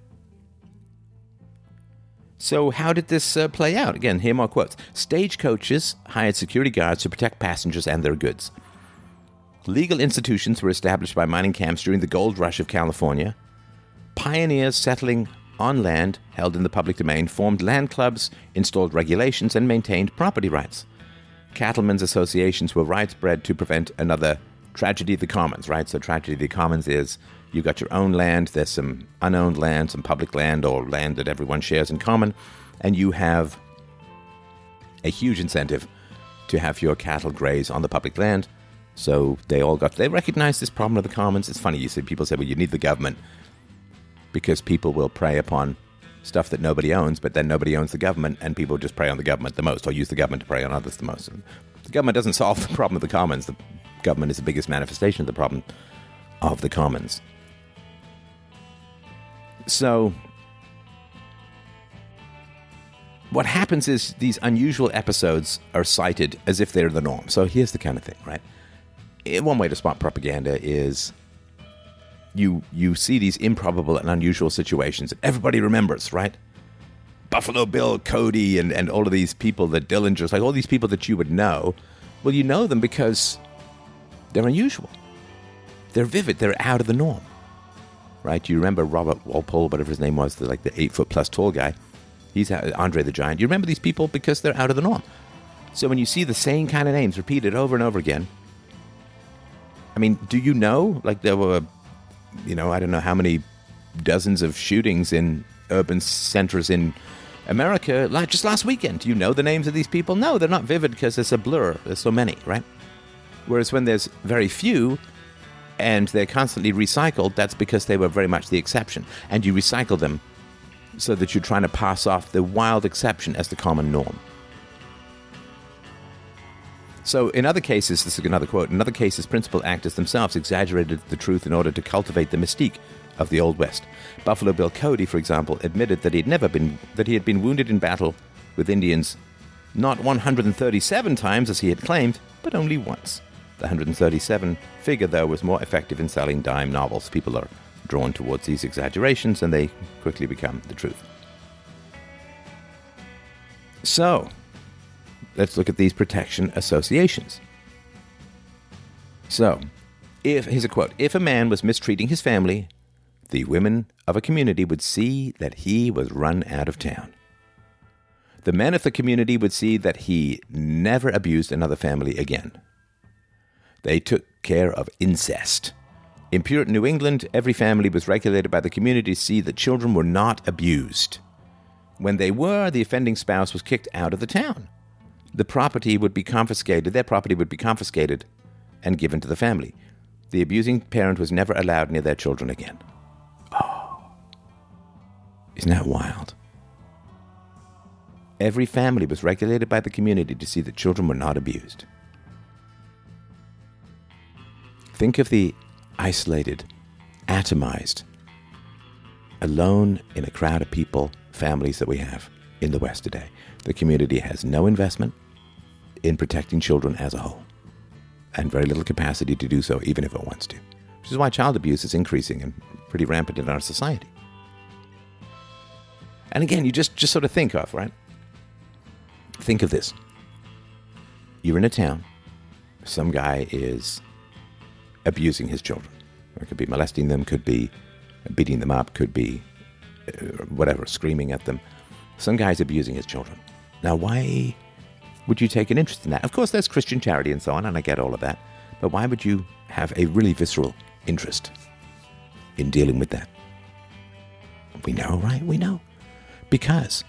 So how did this uh, play out? Again, here are more quotes. Stagecoaches hired security guards to protect passengers and their goods. Legal institutions were established by mining camps during the gold rush of California. Pioneers settling on land held in the public domain formed land clubs, installed regulations, and maintained property rights. Cattlemen's associations were widespread to prevent another tragedy of the commons, right? So tragedy of the commons is you've got your own land, there's some unowned land, some public land, or land that everyone shares in common, and you have a huge incentive to have your cattle graze on the public land. So they all got, they recognized this problem of the commons. It's funny, you see people say, well, you need the government because people will prey upon stuff that nobody owns, but then nobody owns the government, and people just prey on the government the most, or use the government to prey on others the most. And the government doesn't solve the problem of the commons. The government is the biggest manifestation of the problem of the commons. So what happens is these unusual episodes are cited as if they're the norm. So here's the kind of thing, right? One way to spot propaganda is you you see these improbable and unusual situations that everybody remembers, right? Buffalo Bill Cody and, and all of these people, the Dillingers, like all these people that you would know. Well, you know them because they're unusual. They're vivid. They're out of the norm, right? You remember Robert Walpole, whatever his name was, the, like the eight-foot-plus tall guy. He's Andre the Giant. You remember these people because they're out of the norm. So when you see the same kind of names repeated over and over again, I mean, do you know, like there were, you know, I don't know how many dozens of shootings in urban centers in America like just last weekend. Do you know the names of these people? No, they're not vivid because it's a blur. There's so many, right? Whereas when there's very few and they're constantly recycled, that's because they were very much the exception. And you recycle them so that you're trying to pass off the wild exception as the common norm. So in other cases, this is another quote, in other cases, principal actors themselves exaggerated the truth in order to cultivate the mystique of the Old West. Buffalo Bill Cody, for example, admitted that he had never been that he had been wounded in battle with Indians not one hundred thirty-seven times as he had claimed, but only once. The one hundred thirty-seven figure, though, was more effective in selling dime novels. People are drawn towards these exaggerations, and they quickly become the truth. So, let's look at these protection associations. So, if here's a quote, if a man was mistreating his family, the women of a community would see that he was run out of town. The men of the community would see that he never abused another family again. They took care of incest. In Puritan New England, every family was regulated by the community to see that children were not abused. When they were, the offending spouse was kicked out of the town. The property would be confiscated, their property would be confiscated and given to the family. The abusing parent was never allowed near their children again. Oh, isn't that wild? Every family was regulated by the community to see that children were not abused. Think of the isolated, atomized, alone in a crowd of people, families that we have in the West today. The community has no investment in protecting children as a whole, and very little capacity to do so, even if it wants to. Which is why child abuse is increasing and pretty rampant in our society. And again, you just, just sort of think of, right? Think of this. You're in a town. Some guy is abusing his children. It could be molesting them, could be beating them up, could be uh, whatever, screaming at them. Some guy's abusing his children. Now, why would you take an interest in that? Of course, there's Christian charity and so on, and I get all of that. But why would you have a really visceral interest in dealing with that? We know, right? We know. Because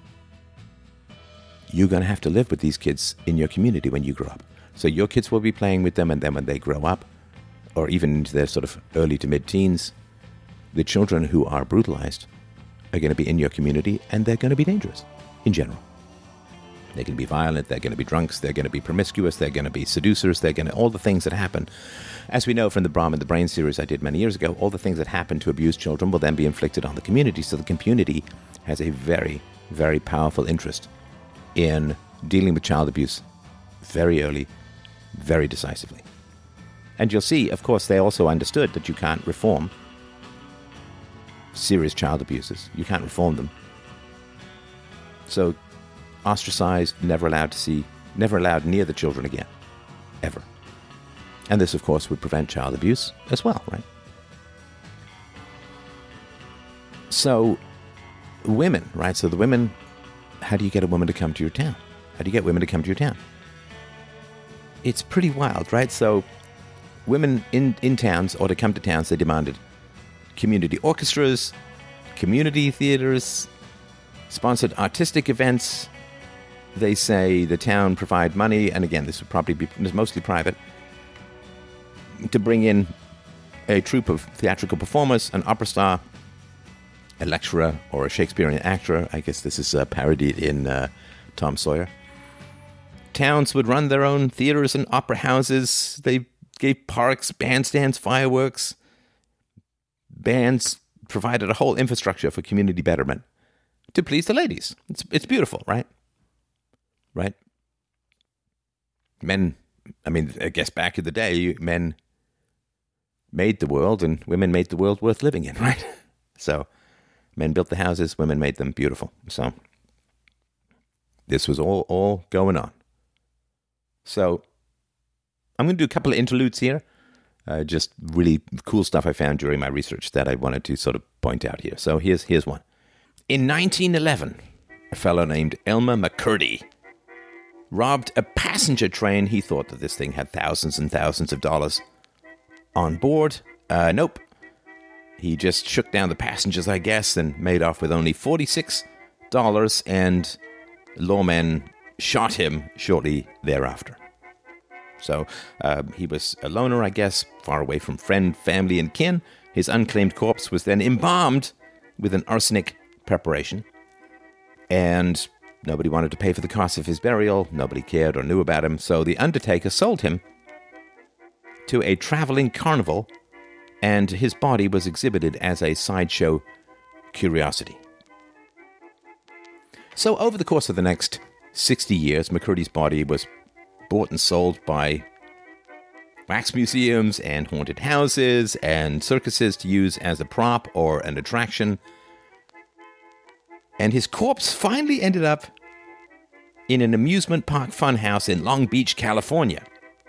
you're going to have to live with these kids in your community when you grow up. So your kids will be playing with them, and then when they grow up, or even into their sort of early to mid-teens, the children who are brutalized are going to be in your community, and they're going to be dangerous in general. They're going to be violent, they're going to be drunks, they're going to be promiscuous, they're going to be seducers, they're going to, all the things that happen. As we know from the Brahm and the Brain series I did many years ago, all the things that happen to abused children will then be inflicted on the community. So the community has a very, very powerful interest in dealing with child abuse very early, very decisively. And you'll see, of course, they also understood that you can't reform serious child abuses. You can't reform them. So ostracized, never allowed to see, never allowed near the children again, ever. And this, of course, would prevent child abuse as well, right? So women, right? So the women, how do you get a woman to come to your town? How do you get women to come to your town? It's pretty wild, right? So women in, in towns, or to come to towns, they demanded community orchestras, community theaters, sponsored artistic events, They say the town provide money, and again, this would probably be this is mostly private, to bring in a troupe of theatrical performers, an opera star, a lecturer, or a Shakespearean actor. I guess this is uh, parodied in uh, Tom Sawyer. Towns would run their own theaters and opera houses. They gave parks, bandstands, fireworks. Bands provided a whole infrastructure for community betterment to please the ladies. It's it's beautiful, right? Right? Men, I mean, I guess back in the day, men made the world and women made the world worth living in, right? So men built the houses, women made them beautiful. So this was all, all going on. So I'm going to do a couple of interludes here. Uh, just really cool stuff I found during my research that I wanted to sort of point out here. So here's here's one. In nineteen eleven, a fellow named Elmer McCurdy robbed a passenger train. He thought that this thing had thousands and thousands of dollars on board. Uh, nope. He just shook down the passengers, I guess, and made off with only forty-six dollars, and lawmen shot him shortly thereafter. So uh, he was a loner, I guess, far away from friend, family, and kin. His unclaimed corpse was then embalmed with an arsenic preparation, and nobody wanted to pay for the cost of his burial. Nobody cared or knew about him, so the undertaker sold him to a traveling carnival, and his body was exhibited as a sideshow curiosity. So over the course of the next sixty years, McCurdy's body was bought and sold by wax museums and haunted houses and circuses to use as a prop or an attraction. And his corpse finally ended up in an amusement park funhouse in Long Beach, California.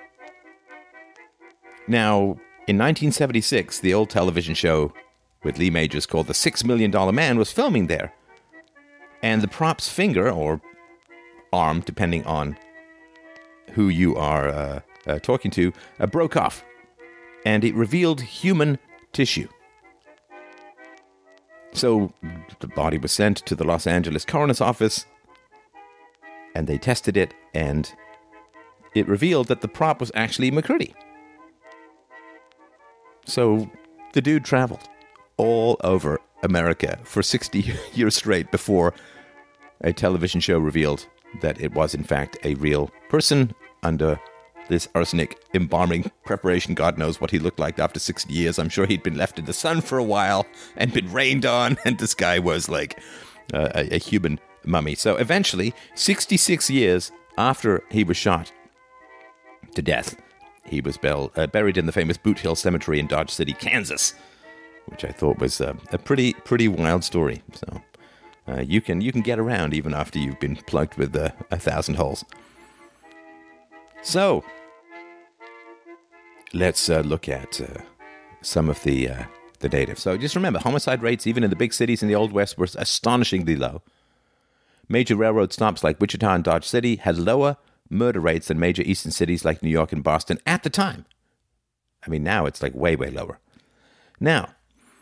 Now, in nineteen seventy-six, the old television show with Lee Majors called The Six Million Dollar Man was filming there. And the prop's finger, or arm, depending on who you are uh, uh, talking to, uh, broke off. And it revealed human tissue. So the body was sent to the Los Angeles coroner's office, and they tested it, and it revealed that the prop was actually McCurdy. So the dude traveled all over America for sixty years straight before a television show revealed that it was in fact a real person under this arsenic embalming preparation. God knows what he looked like after sixty years. I'm sure he'd been left in the sun for a while and been rained on, and this guy was like uh, a, a human mummy. So eventually, sixty-six years after he was shot to death, he was bel- uh, buried in the famous Boot Hill Cemetery in Dodge City, Kansas, which I thought was uh, a pretty pretty wild story. So uh, you can you can get around even after you've been plugged with uh, a thousand holes. So let's uh, look at uh, some of the uh, the data. So just remember, homicide rates even in the big cities in the Old West were astonishingly low. Major railroad stops like Wichita and Dodge City had lower murder rates than major eastern cities like New York and Boston at the time. I mean, now it's like way, way lower. Now,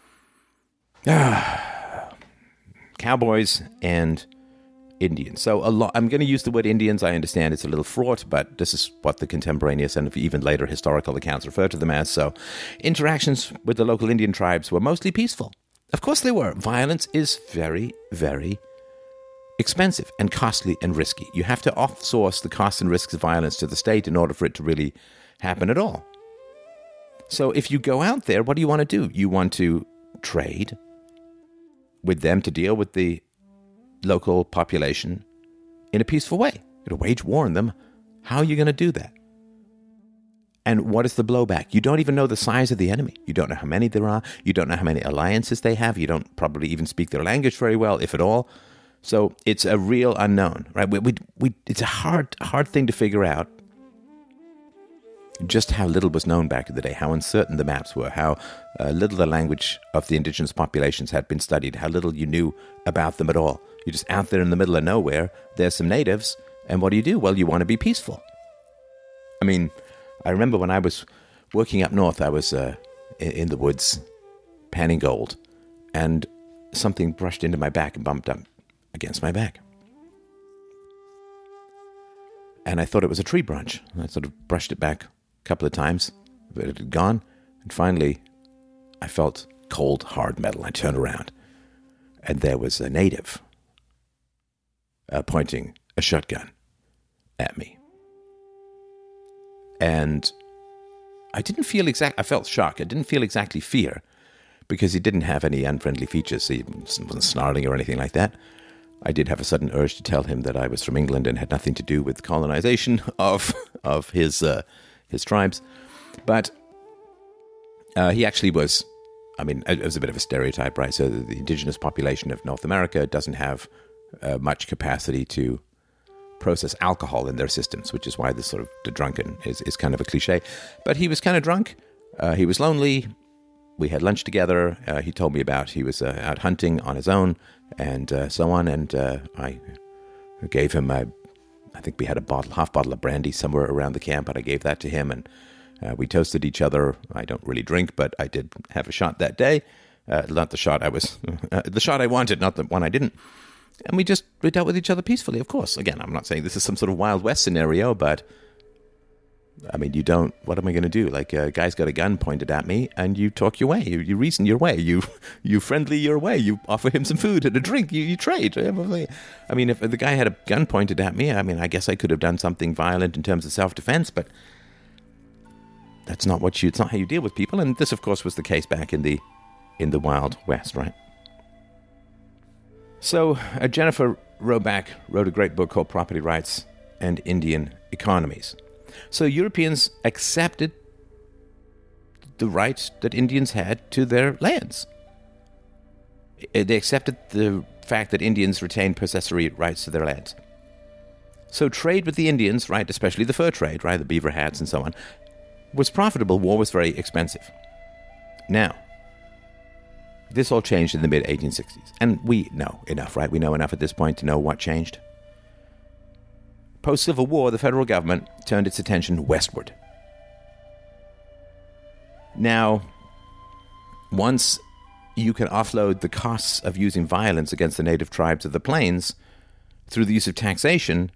ah, cowboys and Indians. So a lot. I'm going to use the word Indians. I understand it's a little fraught, but this is what the contemporaneous and even later historical accounts refer to them as. So interactions with the local Indian tribes were mostly peaceful. Of course they were. Violence is very, very expensive and costly and risky. You have to off-source the costs and risks of violence to the state in order for it to really happen at all. So if you go out there, what do you want to do? You want to trade with them to deal with the local population in a peaceful way. You know, wage war on them. How are you going to do that? And what is the blowback? You don't even know the size of the enemy. You don't know how many there are. You don't know how many alliances they have. You don't probably even speak their language very well, if at all. So it's a real unknown, right? We, we, we, it's a hard, hard thing to figure out just how little was known back in the day, how uncertain the maps were, how uh, little the language of the indigenous populations had been studied, how little you knew about them at all. You're just out there in the middle of nowhere. There's some natives, and what do you do? Well, you want to be peaceful. I mean, I remember when I was working up north, I was uh, in, in the woods panning gold, and something brushed into my back and bumped up against my back. and I thought it was a tree branch. I sort of brushed it back a couple of times, but it had gone. And finally, I felt cold, hard metal. I turned around, and there was a native uh, pointing a shotgun at me. And I didn't feel exact. I felt shock. I didn't feel exactly fear, because he didn't have any unfriendly features. He wasn't snarling or anything like that. I did have a sudden urge to tell him that I was from England and had nothing to do with colonization of of his uh, his tribes. But uh, he actually was, I mean, it was a bit of a stereotype, right? So the indigenous population of North America doesn't have uh, much capacity to process alcohol in their systems, which is why this sort of the drunken is, is kind of a cliche. But he was kind of drunk. Uh, he was lonely. We had lunch together. Uh, he told me about he was uh, out hunting on his own and uh, so on. And uh, I gave him, a, I think we had a bottle, half bottle of brandy somewhere around the camp, and I gave that to him. And uh, we toasted each other. I don't really drink, but I did have a shot that day. Uh, not the shot I was, uh, the shot I wanted, not the one I didn't. And we just we dealt with each other peacefully, of course. Again, I'm not saying this is some sort of Wild West scenario, but I mean, you don't, what am I going to do? Like, a guy's got a gun pointed at me, and you talk your way. You, you reason your way. You you friendly your way. You offer him some food and a drink. You, you trade. I mean, if the guy had a gun pointed at me, I mean, I guess I could have done something violent in terms of self-defense, but that's not what you, it's not how you deal with people. And this, of course, was the case back in the, in the Wild West, right? So, uh, Jennifer Roback wrote a great book called Property Rights and Indian Economies. So Europeans accepted the rights that Indians had to their lands. They accepted the fact that Indians retained possessory rights to their lands. So trade with the Indians, right, especially the fur trade, right, the beaver hats and so on, was profitable. War was very expensive. Now, this all changed in the mid eighteen sixties. And we know enough, right? We know enough at this point to know what changed. Post-Civil War, the federal government turned its attention westward. Now, once you can offload the costs of using violence against the native tribes of the plains through the use of taxation,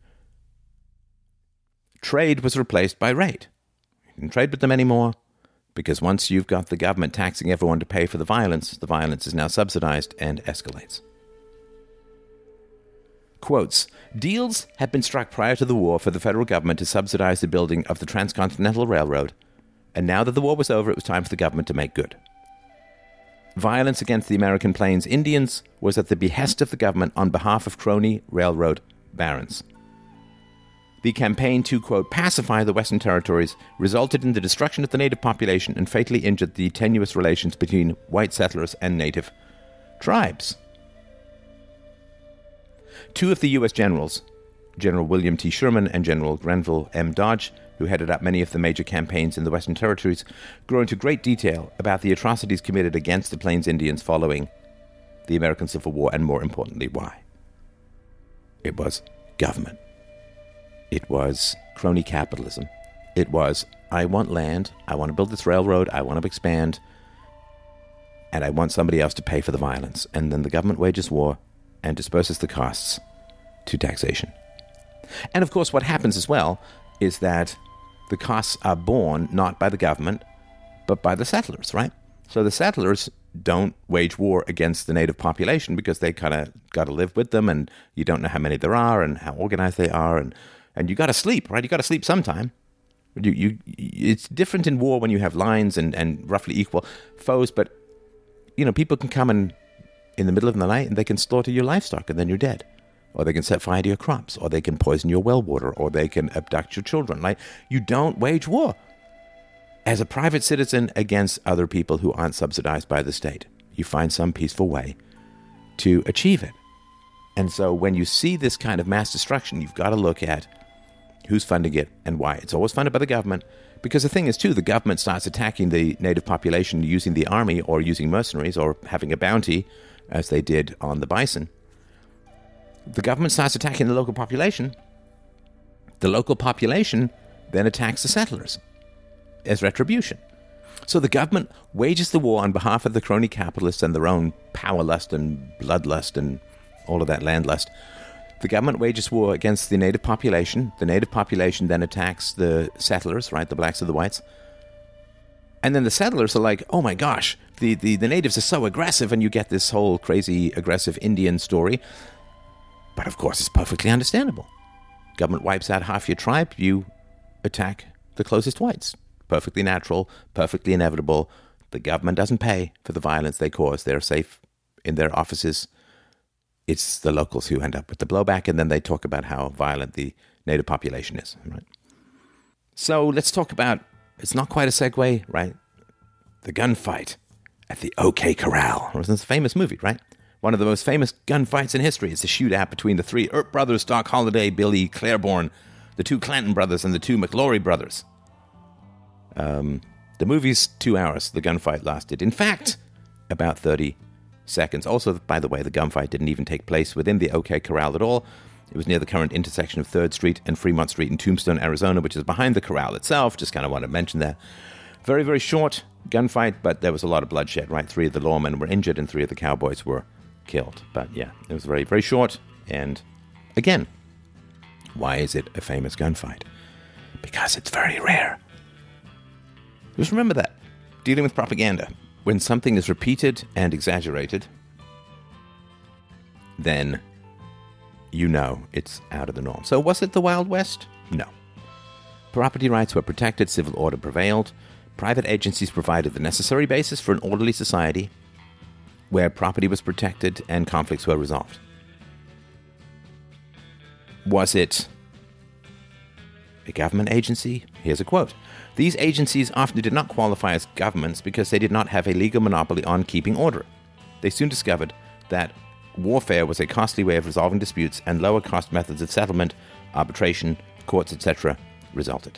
trade was replaced by rate. You didn't trade with them anymore, because once you've got the government taxing everyone to pay for the violence, the violence is now subsidized and escalates. Quotes, deals had been struck prior to the war for the federal government to subsidize the building of the Transcontinental Railroad, and now that the war was over, it was time for the government to make good. Violence against the American Plains Indians was at the behest of the government on behalf of crony railroad barons. The campaign to, quote, pacify the Western Territories resulted in the destruction of the native population and fatally injured the tenuous relations between white settlers and native tribes. Two of the U S generals, General William T. Sherman and General Grenville M. Dodge, who headed up many of the major campaigns in the Western Territories, go into great detail about the atrocities committed against the Plains Indians following the American Civil War, and more importantly, why. It was government. It was crony capitalism. It was, I want land, I want to build this railroad, I want to expand, and I want somebody else to pay for the violence. And then the government wages war and disperses the costs to taxation. And of course, what happens as well is that the costs are borne not by the government, but by the settlers, right? So the settlers don't wage war against the native population because they kind of got to live with them, and you don't know how many there are and how organized they are, and, and you got to sleep, right? You got to sleep sometime. You, you, it's different in war when you have lines and, and roughly equal foes, but, you know, people can come and in the middle of the night and they can slaughter your livestock and then you're dead. Or they can set fire to your crops, or they can poison your well water, or they can abduct your children. Like, you don't wage war as a private citizen against other people who aren't subsidized by the state. You find some peaceful way to achieve it. And so when you see this kind of mass destruction, you've got to look at who's funding it and why. It's always funded by the government, because the thing is, too, the government starts attacking the native population using the army or using mercenaries or having a bounty, as they did on the bison. The government starts attacking the local population. The local population then attacks the settlers as retribution. So the government wages the war on behalf of the crony capitalists and their own power lust and bloodlust and all of that land lust. The government wages war against the native population. The native population then attacks the settlers, right, the blacks or the whites. And then the settlers are like, oh my gosh, the, the, the natives are so aggressive, and you get this whole crazy aggressive Indian story. But of course, it's perfectly understandable. Government wipes out half your tribe, you attack the closest whites. Perfectly natural, perfectly inevitable. The government doesn't pay for the violence they cause. They're safe in their offices. It's the locals who end up with the blowback, and then they talk about how violent the native population is. Right? So let's talk about, it's not quite a segue, right? The gunfight at the OK Corral. It was a famous movie, right? One of the most famous gunfights in history is the shootout between the three Earp brothers, Doc Holliday, Billy Claiborne, the two Clanton brothers, and the two McLaury brothers. Um, the movie's two hours. The gunfight lasted, in fact, about thirty seconds. Also, by the way, the gunfight didn't even take place within the OK Corral at all. It was near the current intersection of third Street and Fremont Street in Tombstone, Arizona, which is behind the corral itself. Just kind of want to mention that. Very, very short gunfight, but there was a lot of bloodshed, right? Three of the lawmen were injured and three of the cowboys were killed. But yeah, it was very, very short. And again, why is it a famous gunfight? Because it's very rare. Just remember that. Dealing with propaganda. When something is repeated and exaggerated, then you know it's out of the norm. So was it the Wild West? No. Property rights were protected, civil order prevailed, private agencies provided the necessary basis for an orderly society where property was protected and conflicts were resolved. Was it a government agency? Here's a quote. These agencies often did not qualify as governments because they did not have a legal monopoly on keeping order. They soon discovered that warfare was a costly way of resolving disputes, and lower-cost methods of settlement, arbitration, courts, et cetera resulted.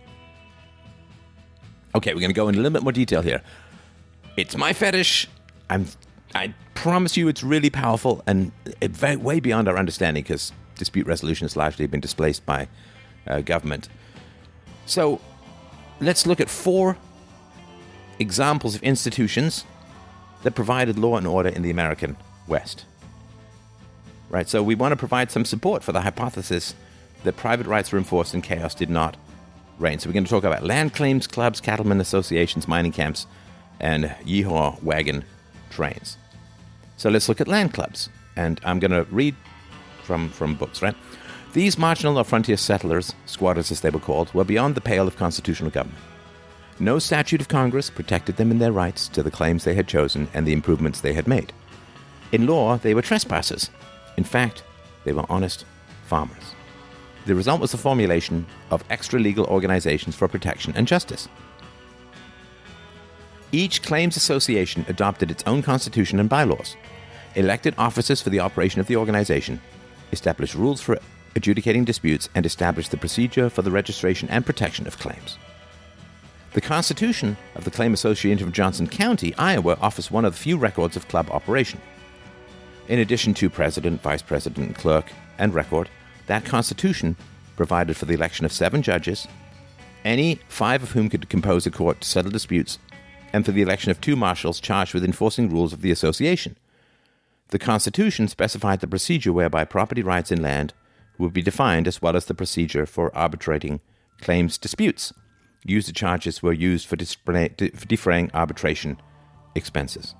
Okay, we're going to go into a little bit more detail here. It's my fetish. I'm, I promise you it's really powerful and it very, way beyond our understanding because dispute resolution has largely been displaced by uh, government. So let's look at four examples of institutions that provided law and order in the American West. Right, so we want to provide some support for the hypothesis that private rights were enforced and chaos did not reign. So we're going to talk about land claims, clubs, cattlemen associations, mining camps, and yeehaw wagon trains. So let's look at land clubs. And I'm going to read from, from books, right? These marginal or frontier settlers, squatters as they were called, were beyond the pale of constitutional government. No statute of Congress protected them in their rights to the claims they had chosen and the improvements they had made. In law, they were trespassers. In fact, they were honest farmers. The result was the formulation of extra-legal organizations for protection and justice. Each claims association adopted its own constitution and bylaws, elected officers for the operation of the organization, established rules for adjudicating disputes, and established the procedure for the registration and protection of claims. The Constitution of the Claim Association of Johnson County, Iowa, offers one of the few records of club operation. In addition to president, vice president, and clerk, and record, that Constitution provided for the election of seven judges, any five of whom could compose a court to settle disputes, and for the election of two marshals charged with enforcing rules of the association. The Constitution specified the procedure whereby property rights in land would be defined, as well as the procedure for arbitrating claims disputes. User charges were used for defraying arbitration expenses.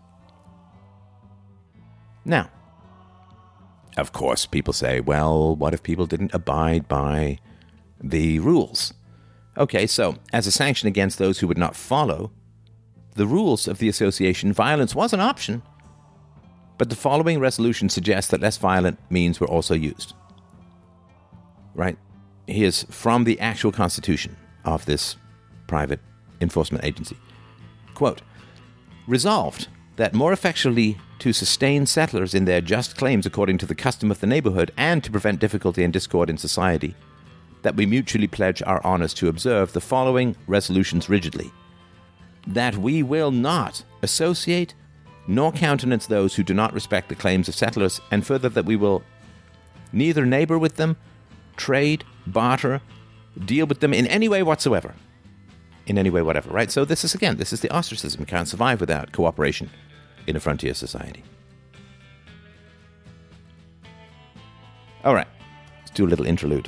Now, of course, people say, well, what if people didn't abide by the rules? Okay, so as a sanction against those who would not follow the rules of the association, violence was an option, but the following resolution suggests that less violent means were also used. Right? Here's from the actual constitution of this private enforcement agency. Quote, resolved that more effectually to sustain settlers in their just claims according to the custom of the neighborhood and to prevent difficulty and discord in society, that we mutually pledge our honors to observe the following resolutions rigidly. That we will not associate nor countenance those who do not respect the claims of settlers, and further that we will neither neighbor with them, trade, barter, deal with them in any way whatsoever. In any way whatever, right? So this is, again, this is the ostracism. Can't survive without cooperation in a frontier society. All right, let's do a little interlude.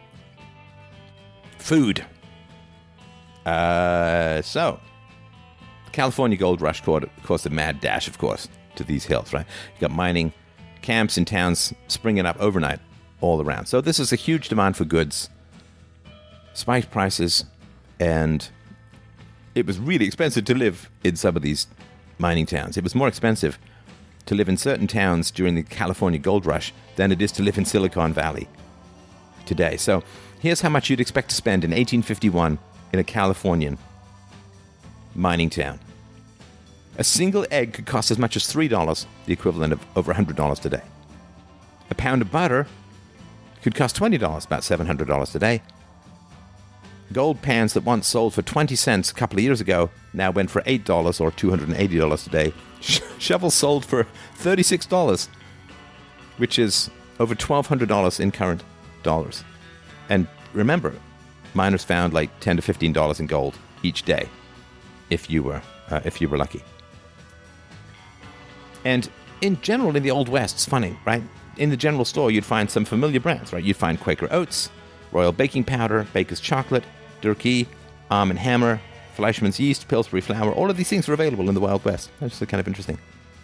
Food. Uh, so, the California Gold Rush caused a mad dash, of course, to these hills, right? You got mining camps and towns springing up overnight all around. So this is a huge demand for goods, spiked prices, and it was really expensive to live in some of these mining towns. It was more expensive to live in certain towns during the California Gold Rush than it is to live in Silicon Valley today. So here's how much you'd expect to spend in eighteen fifty-one in a Californian mining town. A single egg could cost as much as three dollars, the equivalent of over one hundred dollars today. A pound of butter could cost twenty dollars, about seven hundred dollars today. Gold pans that once sold for twenty cents a couple of years ago now went for eight dollars or two hundred eighty dollars today. Sh- shovels sold for thirty-six dollars, which is over twelve hundred dollars in current dollars. And remember, miners found like ten to fifteen dollars in gold each day, if you were uh, if you were lucky. And in general, in the Old West, it's funny, right? In the general store, you'd find some familiar brands, right? You'd find Quaker Oats, Royal Baking Powder, Baker's Chocolate, Durkee, Arm and Hammer, Fleischmann's Yeast, Pillsbury Flour. All of these things are available in the Wild West. That's just kind of interesting.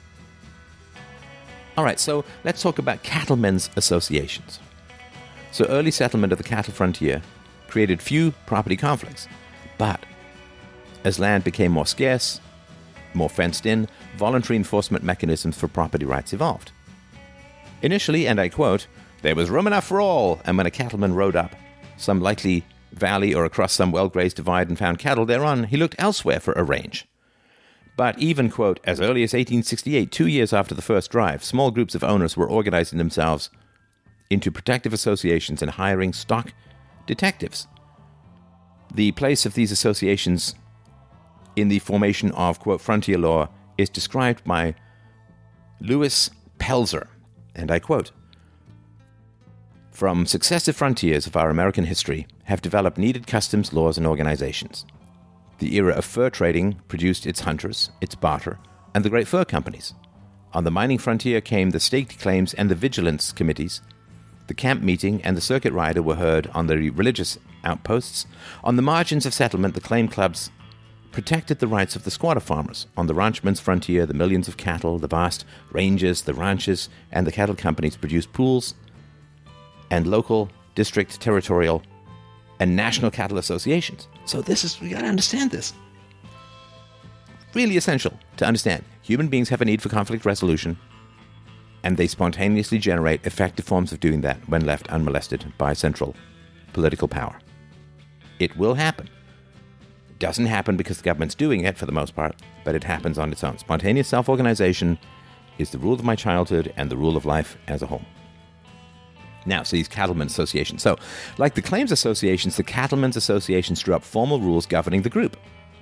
All right, so let's talk about cattlemen's associations. So early settlement of the cattle frontier created few property conflicts, but as land became more scarce, more fenced in, voluntary enforcement mechanisms for property rights evolved. Initially, and I quote, "There was room enough for all, and when a cattleman rode up some likely valley or across some well-grazed divide and found cattle thereon, he looked elsewhere for a range." But even, quote, as early as eighteen sixty-eight, two years after the first drive, small groups of owners were organizing themselves into protective associations and hiring stock detectives. The place of these associations in the formation of, quote, frontier law is described by Louis Pelzer, and I quote, "From successive frontiers of our American history have developed needed customs, laws, and organizations. The era of fur trading produced its hunters, its barter, and the great fur companies. On the mining frontier came the staked claims and the vigilance committees. The camp meeting and the circuit rider were heard on the religious outposts. On the margins of settlement, the claim clubs protected the rights of the squatter farmers. On the ranchman's frontier, the millions of cattle, the vast ranges, the ranches, and the cattle companies produced pools and local, district, territorial, and national cattle associations." So this is, we got to understand this. Really essential to understand. Human beings have a need for conflict resolution, and they spontaneously generate effective forms of doing that when left unmolested by central political power. It will happen. It doesn't happen because the government's doing it for the most part, but it happens on its own. Spontaneous self-organization is the rule of my childhood and the rule of life as a whole. Now, so these cattlemen's associations. So, like the claims associations, the cattlemen's associations drew up formal rules governing the group.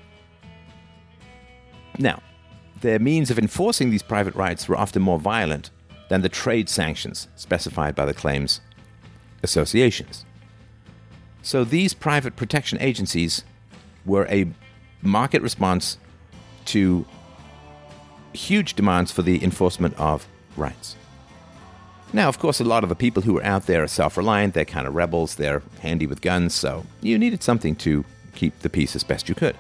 Now, their means of enforcing these private rights were often more violent than the trade sanctions specified by the claims associations. So these private protection agencies were a market response to huge demands for the enforcement of rights. Now, of course, a lot of the people who were out there are self-reliant, they're kind of rebels, they're handy with guns, so you needed something to keep the peace as best you could.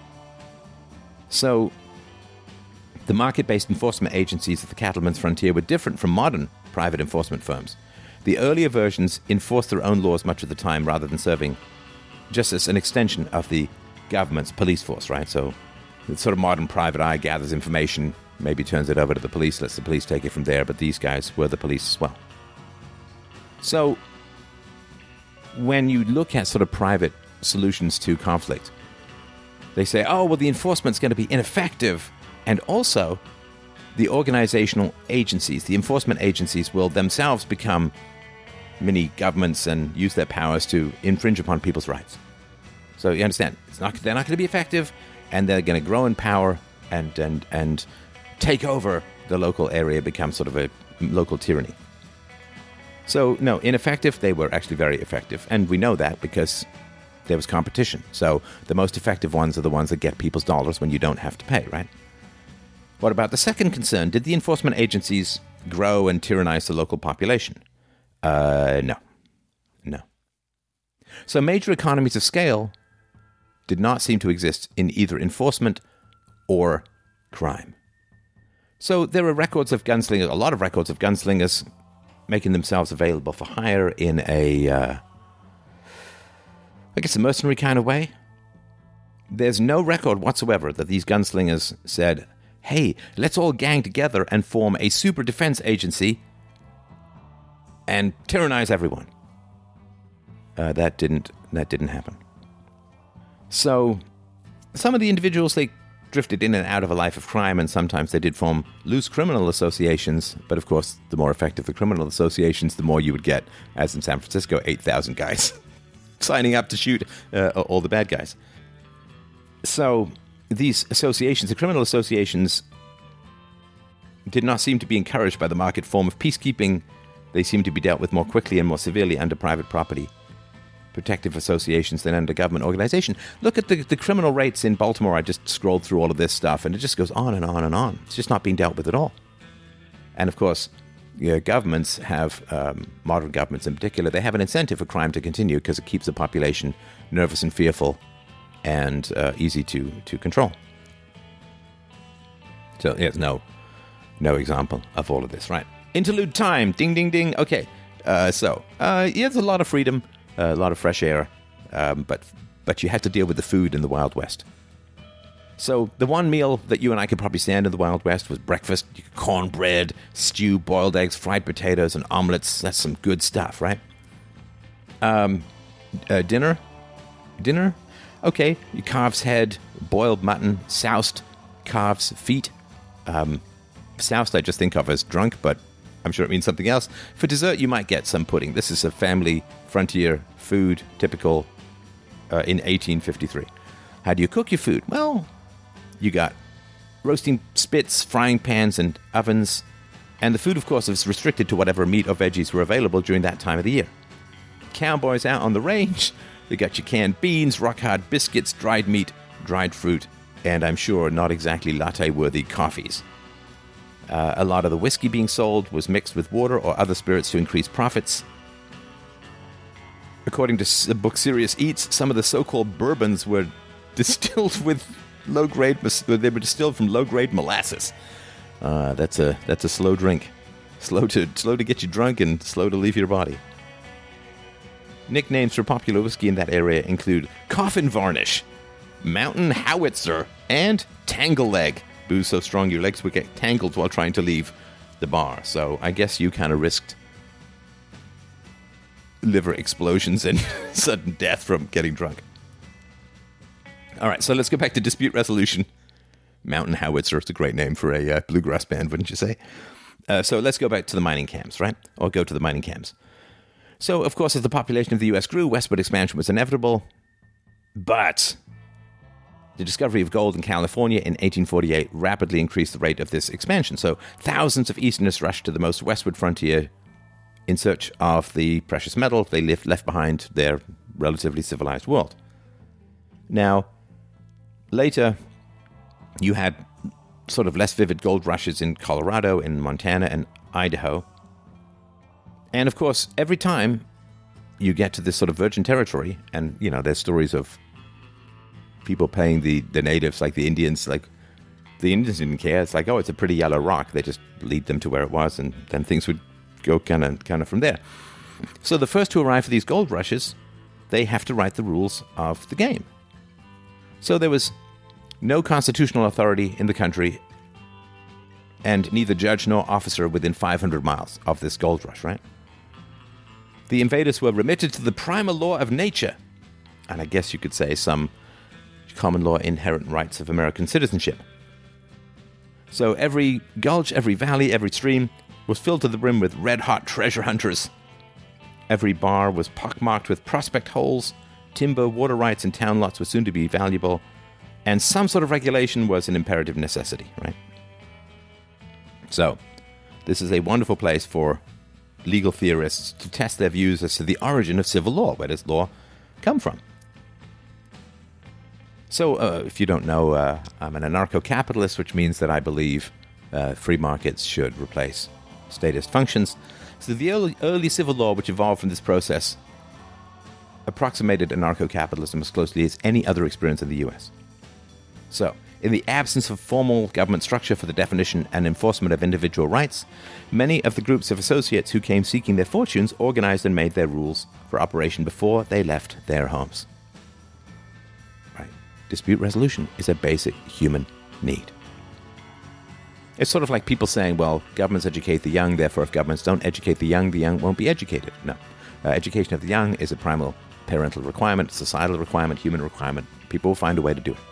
So the market-based enforcement agencies of the cattlemen's frontier were different from modern private enforcement firms. The earlier versions enforced their own laws much of the time rather than serving just as an extension of the government's police force, right? So the sort of modern private eye gathers information, maybe turns it over to the police, lets the police take it from there, but these guys were the police as well. So when you look at sort of private solutions to conflict, they say, oh, well, the enforcement's going to be ineffective, and also the organizational agencies, the enforcement agencies, will themselves become mini governments and use their powers to infringe upon people's rights. So you understand, it's not, they're not going to be effective, and they're going to grow in power and and and take over the local area, become sort of a local tyranny. So, no, ineffective, they were actually very effective. And we know that because there was competition. So the most effective ones are the ones that get people's dollars when you don't have to pay, right? What about the second concern? Did the enforcement agencies grow and tyrannize the local population? Uh, no. No. So major economies of scale did not seem to exist in either enforcement or crime. So there are records of gunslingers, a lot of records of gunslingers making themselves available for hire in a, uh, I guess, a mercenary kind of way. There's no record whatsoever that these gunslingers said, hey, let's all gang together and form a super defense agency and tyrannize everyone. Uh, that didn't that didn't happen. So some of the individuals, they drifted in and out of a life of crime, and sometimes they did form loose criminal associations. But of course, the more effective the criminal associations, the more you would get, as in San Francisco, eight thousand guys signing up to shoot uh, all the bad guys. So these associations, the criminal associations, did not seem to be encouraged by the market form of peacekeeping. They seemed to be dealt with more quickly and more severely under private property protective associations than under government organization. Look at the, the criminal rates in Baltimore. I just scrolled through all of this stuff, and it just goes on and on and on. It's just not being dealt with at all. And of course, yeah, governments have, um, modern governments in particular, they have an incentive for crime to continue because it keeps the population nervous and fearful and uh, easy to, to control. So there's no, no example of all of this, right? Interlude time. Ding, ding, ding. Okay. Uh, so, uh, yeah, there's a lot of freedom. Uh, a lot of fresh air, um, but but you had to deal with the food in the Wild West. So the one meal that you and I could probably stand in the Wild West was breakfast. Cornbread, stew, boiled eggs, fried potatoes, and omelets. That's some good stuff, right? Um, uh, dinner? Dinner? Okay, calf's head, boiled mutton, soused calf's feet. Um, soused I just think of as drunk, but I'm sure it means something else. For dessert, you might get some pudding. This is a family frontier food, typical uh, in eighteen fifty-three. How do you cook your food? Well, you got roasting spits, frying pans, and ovens. And the food, of course, is restricted to whatever meat or veggies were available during that time of the year. Cowboys out on the range, they got your canned beans, rock-hard biscuits, dried meat, dried fruit, and I'm sure not exactly latte-worthy coffees. Uh, a lot of the whiskey being sold was mixed with water or other spirits to increase profits. According to the book Serious Eats, some of the so-called bourbons were distilled with low-grade. They were distilled from low-grade molasses. Uh, that's a that's a slow drink, slow to slow to get you drunk and slow to leave your body. Nicknames for popular whiskey in that area include Coffin Varnish, Mountain Howitzer, and Tangle Leg. Booze so strong your legs would get tangled while trying to leave the bar. So I guess you kind of risked liver explosions and sudden death from getting drunk. All right, so let's go back to dispute resolution. Mountain Howitzer, it's a great name for a uh, bluegrass band, wouldn't you say? Uh, so let's go back to the mining camps, right? Or go to the mining camps. So, of course, as the population of the U S grew, westward expansion was inevitable. But the discovery of gold in California in eighteen forty-eight rapidly increased the rate of this expansion. So thousands of Easterners rushed to the most westward frontier in search of the precious metal they left, left behind their relatively civilized world. Now, later, you had sort of less vivid gold rushes in Colorado, in Montana, and Idaho. And, of course, every time you get to this sort of virgin territory, and, you know, there's stories of people paying the, the natives, like the Indians, like, the Indians didn't care. It's like, oh, it's a pretty yellow rock. They just lead them to where it was, and then things would go kind of kind of from there. So the first to arrive for these gold rushes, they have to write the rules of the game. So there was no constitutional authority in the country, and neither judge nor officer within five hundred miles of this gold rush, right? The invaders were remitted to the primal law of nature, and I guess you could say some common law inherent rights of American citizenship. So every gulch, every valley, every stream was filled to the brim with red-hot treasure hunters. Every bar was pockmarked with prospect holes, timber, water rights, and town lots were soon to be valuable, and some sort of regulation was an imperative necessity, right? So, this is a wonderful place for legal theorists to test their views as to the origin of civil law. Where does law come from? So, uh, if you don't know, uh, I'm an anarcho-capitalist, which means that I believe uh, free markets should replace statist functions. So the early, early civil law, which evolved from this process, approximated anarcho-capitalism as closely as any other experience in the U S. So, in the absence of formal government structure for the definition and enforcement of individual rights, many of the groups of associates who came seeking their fortunes organized and made their rules for operation before they left their homes. Right? Dispute resolution is a basic human need. It's sort of like people saying, well, governments educate the young, therefore if governments don't educate the young, the young won't be educated. No. Uh, education of the young is a primal parental requirement, societal requirement, human requirement. People will find a way to do it.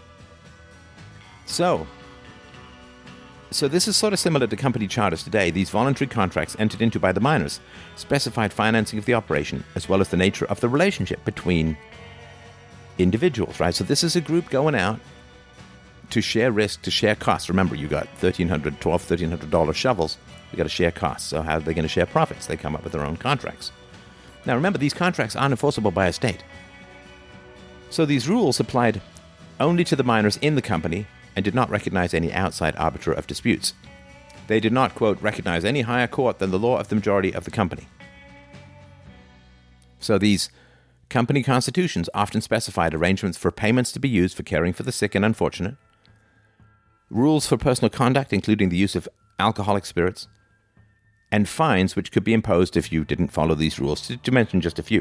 So, so this is sort of similar to company charters today. These voluntary contracts entered into by the miners specified financing of the operation as well as the nature of the relationship between individuals, right? So this is a group going out to share risk, to share costs. Remember, you got thirteen hundred dollars, twelve hundred dollars, thirteen hundred dollars shovels. You got to share costs. So how are they going to share profits? They come up with their own contracts. Now remember, these contracts aren't enforceable by a state. So these rules applied only to the miners in the company and did not recognize any outside arbiter of disputes. They did not, quote, recognize any higher court than the law of the majority of the company. So these company constitutions often specified arrangements for payments to be used for caring for the sick and unfortunate, rules for personal conduct, including the use of alcoholic spirits, and fines which could be imposed if you didn't follow these rules, to, to mention just a few.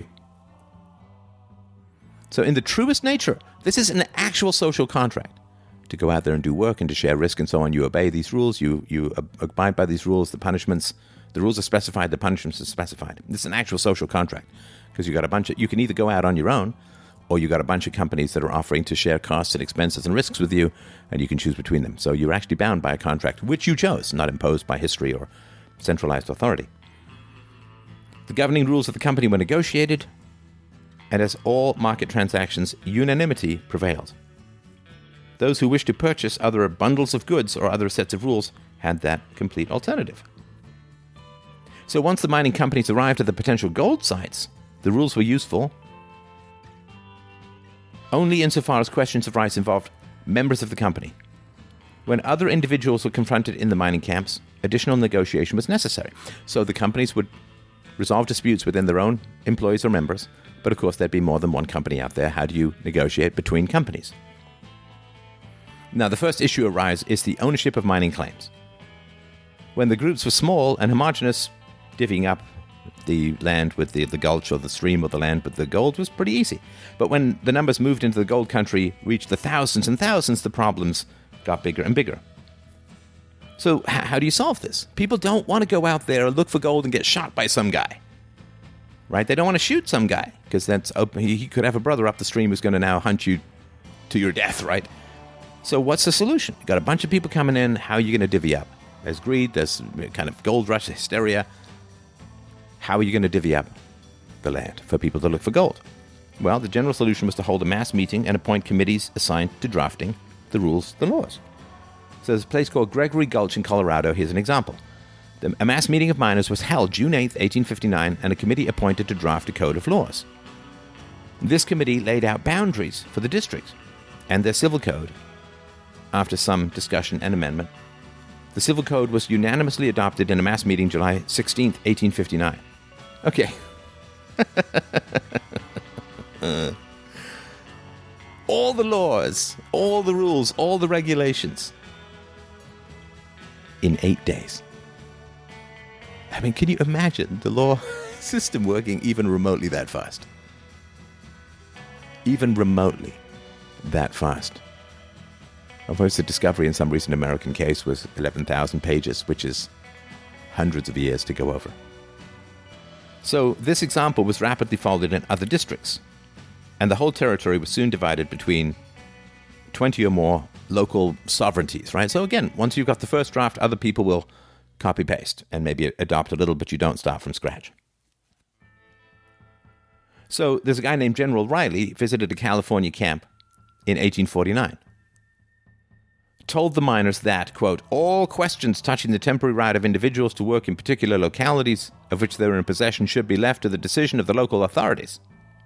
So in the truest nature, this is an actual social contract. To go out there and do work and to share risk and so on. You obey these rules, you you abide by these rules, the punishments, the rules are specified, the punishments are specified. This is an actual social contract because you got a bunch of, you can either go out on your own or you got a bunch of companies that are offering to share costs and expenses and risks with you, and you can choose between them. So you're actually bound by a contract which you chose, not imposed by history or centralized authority. The governing rules of the company were negotiated, and as all market transactions, unanimity prevailed. Those who wished to purchase other bundles of goods or other sets of rules had that complete alternative. So once the mining companies arrived at the potential gold sites, the rules were useful only insofar as questions of rights involved members of the company. When other individuals were confronted in the mining camps, additional negotiation was necessary. So the companies would resolve disputes within their own employees or members, but of course there'd be more than one company out there. How do you negotiate between companies? Now, the first issue arise is the ownership of mining claims. When the groups were small and homogeneous, divvying up the land with the, the gulch or the stream or the land with the gold was pretty easy. But when the numbers moved into the gold country, reached the thousands and thousands, the problems got bigger and bigger. So h- how do you solve this? People don't want to go out there and look for gold and get shot by some guy. Right? They don't want to shoot some guy because that's open. He, he could have a brother up the stream who's going to now hunt you to your death, right? So what's the solution? You've got a bunch of people coming in. How are you going to divvy up? There's greed. There's kind of gold rush, hysteria. How are you going to divvy up the land for people to look for gold? Well, the general solution was to hold a mass meeting and appoint committees assigned to drafting the rules, the laws. So there's a place called Gregory Gulch in Colorado. Here's an example. The, a mass meeting of miners was held June eighth, eighteen fifty-nine, and a committee appointed to draft a code of laws. This committee laid out boundaries for the districts and their civil code. After some discussion and amendment, the civil code was unanimously adopted in a mass meeting July sixteenth, eighteen fifty-nine. Okay. uh, all the laws, all the rules, all the regulations in eight days. I mean, can you imagine the law system working even remotely that fast? Even remotely that fast. Of course, the discovery in some recent American case was eleven thousand pages, which is hundreds of years to go over. So this example was rapidly followed in other districts, and the whole territory was soon divided between twenty or more local sovereignties, right? So again, once you've got the first draft, other people will copy-paste and maybe adopt a little, but you don't start from scratch. So there's a guy named General Riley visited a California camp in eighteen forty-nine. Told the miners that, quote, all questions touching the temporary right of individuals to work in particular localities of which they were in possession should be left to the decision of the local authorities.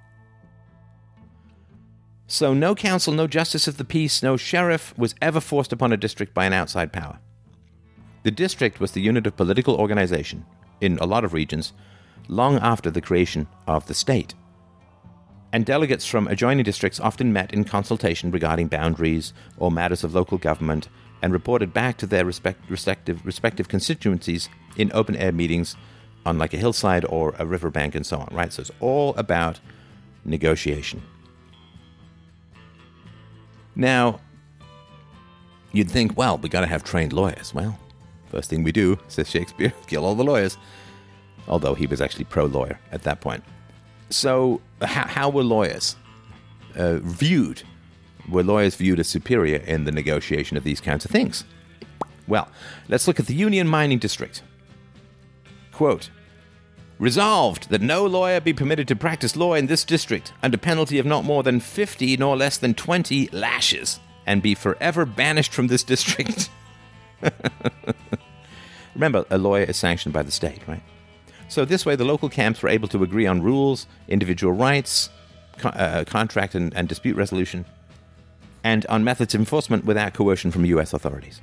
So no council, no justice of the peace, no sheriff was ever forced upon a district by an outside power. The district was the unit of political organization in a lot of regions long after the creation of the state. And delegates from adjoining districts often met in consultation regarding boundaries or matters of local government and reported back to their respect, respective, respective constituencies in open-air meetings on like a hillside or a riverbank and so on, right? So it's all about negotiation. Now, you'd think, well, we got to have trained lawyers. Well, first thing we do, says Shakespeare, kill all the lawyers. Although he was actually pro-lawyer at that point. So how, how were lawyers uh, viewed? Were lawyers viewed as superior in the negotiation of these kinds of things? Well, let's look at the Union Mining District. Quote, resolved that no lawyer be permitted to practice law in this district under penalty of not more than fifty nor less than twenty lashes and be forever banished from this district. Remember, a lawyer is sanctioned by the state, right? So this way, the local camps were able to agree on rules, individual rights, co- uh, contract and, and dispute resolution, and on methods of enforcement without coercion from U S authorities.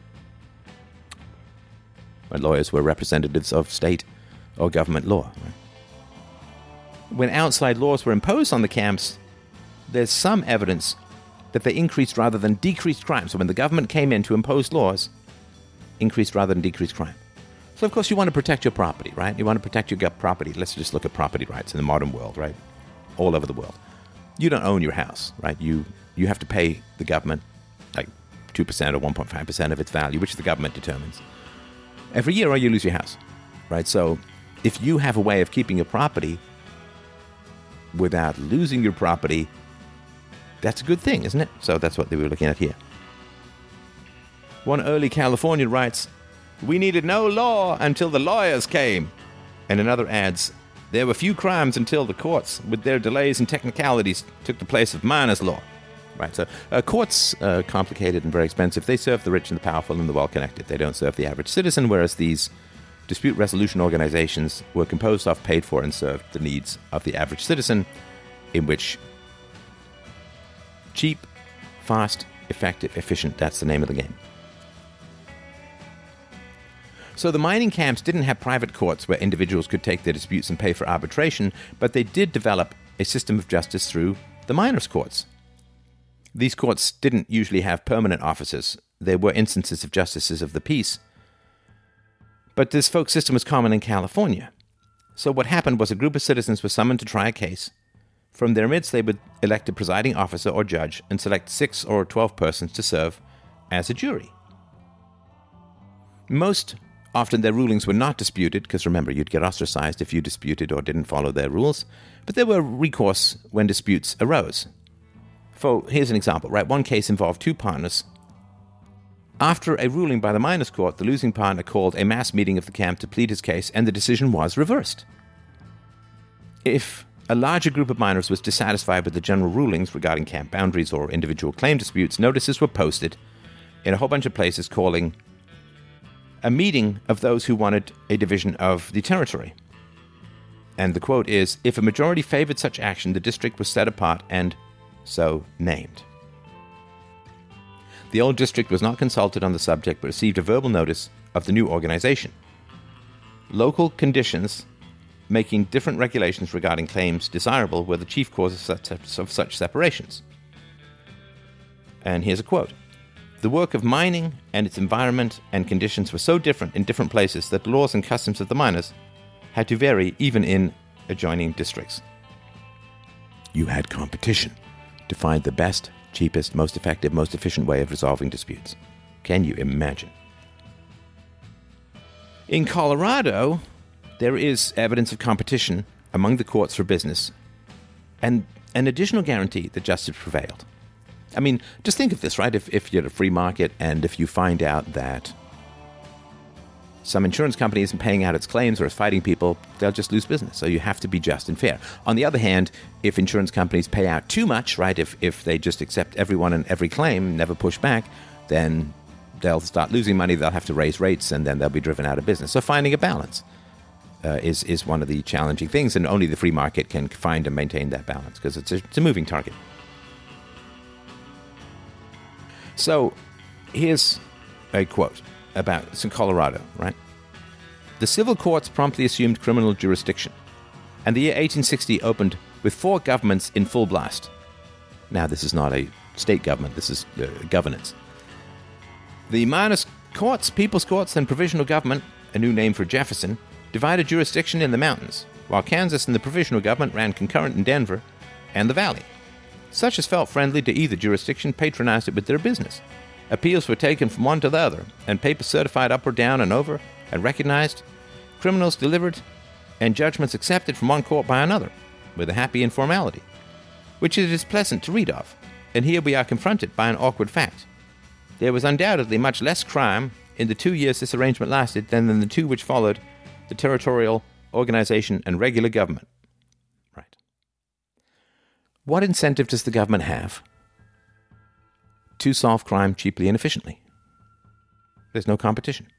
When lawyers were representatives of state or government law. Right? When outside laws were imposed on the camps, there's some evidence that they increased rather than decreased crime. So when the government came in to impose laws, increased rather than decreased crime. So, of course, you want to protect your property, right? You want to protect your property. Let's just look at property rights in the modern world, right? All over the world. You don't own your house, right? You you have to pay the government like two percent or one point five percent of its value, which the government determines, every year, or you lose your house, right? So if you have a way of keeping your property without losing your property, that's a good thing, isn't it? So that's what they were looking at here. One early Californian writes, we needed no law until the lawyers came. And another adds, there were few crimes until the courts, with their delays and technicalities, took the place of miners' law. Right, so uh, courts are uh, complicated and very expensive. They serve the rich and the powerful and the well-connected. They don't serve the average citizen, whereas these dispute resolution organizations were composed of, paid for, and served the needs of the average citizen, in which cheap, fast, effective, efficient, that's the name of the game. So the mining camps didn't have private courts where individuals could take their disputes and pay for arbitration, but they did develop a system of justice through the miners' courts. These courts didn't usually have permanent officers. There were instances of justices of the peace. But this folk system was common in California. So what happened was a group of citizens were summoned to try a case. From their midst, they would elect a presiding officer or judge and select six or twelve persons to serve as a jury. Most often their rulings were not disputed, because remember, you'd get ostracized if you disputed or didn't follow their rules, but there were recourse when disputes arose. For, here's an example, right? One case involved two partners. After a ruling by the miners' court, the losing partner called a mass meeting of the camp to plead his case, and the decision was reversed. If a larger group of miners was dissatisfied with the general rulings regarding camp boundaries or individual claim disputes, notices were posted in a whole bunch of places calling a meeting of those who wanted a division of the territory. And the quote is, if a majority favored such action, the district was set apart and so named. The old district was not consulted on the subject, but received a verbal notice of the new organization. Local conditions making different regulations regarding claims desirable were the chief cause of such, of such separations. And here's a quote. The work of mining and its environment and conditions were so different in different places that the laws and customs of the miners had to vary even in adjoining districts. You had competition to find the best, cheapest, most effective, most efficient way of resolving disputes. Can you imagine? In Colorado, there is evidence of competition among the courts for business and an additional guarantee that justice prevailed. I mean, just think of this, right? If, if you're at a free market and if you find out that some insurance company isn't paying out its claims or is fighting people, they'll just lose business. So you have to be just and fair. On the other hand, if insurance companies pay out too much, right, if, if they just accept everyone and every claim, never push back, then they'll start losing money, they'll have to raise rates, and then they'll be driven out of business. So finding a balance uh, is, is one of the challenging things, and only the free market can find and maintain that balance because it's a, it's a moving target. So, here's a quote. about, it's in Colorado, right? The civil courts promptly assumed criminal jurisdiction, and the year eighteen sixty opened with four governments in full blast. Now, this is not a state government, this is uh, governance. The minor courts, people's courts, and provisional government, a new name for Jefferson, divided jurisdiction in the mountains, while Kansas and the provisional government ran concurrent in Denver and the Valley. Such as felt friendly to either jurisdiction patronized it with their business. Appeals were taken from one to the other, and papers certified up or down and over and recognized, criminals delivered, and judgments accepted from one court by another, with a happy informality, which it is pleasant to read of. And here we are confronted by an awkward fact. There was undoubtedly much less crime in the two years this arrangement lasted than in the two which followed the territorial organization and regular government. Right. What incentive does the government have to solve crime cheaply and efficiently? There's no competition.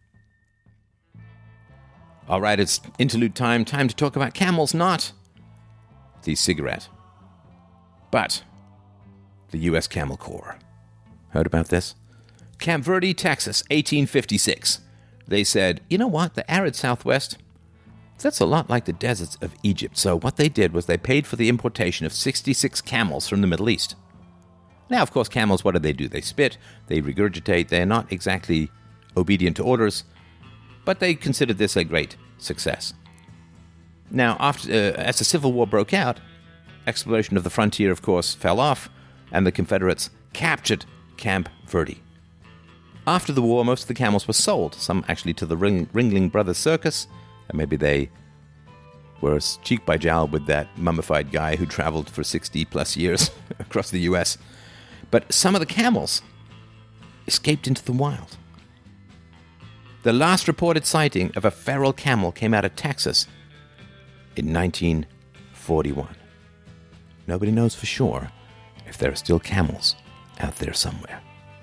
All right, it's interlude time. Time to talk about camels, not the cigarette, but the U S Camel Corps. Heard about this? Camp Verde, Texas, eighteen fifty-six. They said, you know what, the arid Southwest, that's a lot like the deserts of Egypt. So what they did was they paid for the importation of sixty-six camels from the Middle East. Now, of course, camels, what do they do? They spit, they regurgitate, they're not exactly obedient to orders, but they considered this a great success. Now, after, uh, as the Civil War broke out, exploration of the frontier, of course, fell off, and the Confederates captured Camp Verde. After the war, most of the camels were sold, some actually to the Ring- Ringling Brothers Circus, and maybe they were cheek by jowl with that mummified guy who traveled for sixty plus years across the U S. But some of the camels escaped into the wild. The last reported sighting of a feral camel came out of Texas in nineteen forty-one. Nobody knows for sure if there are still camels out there somewhere.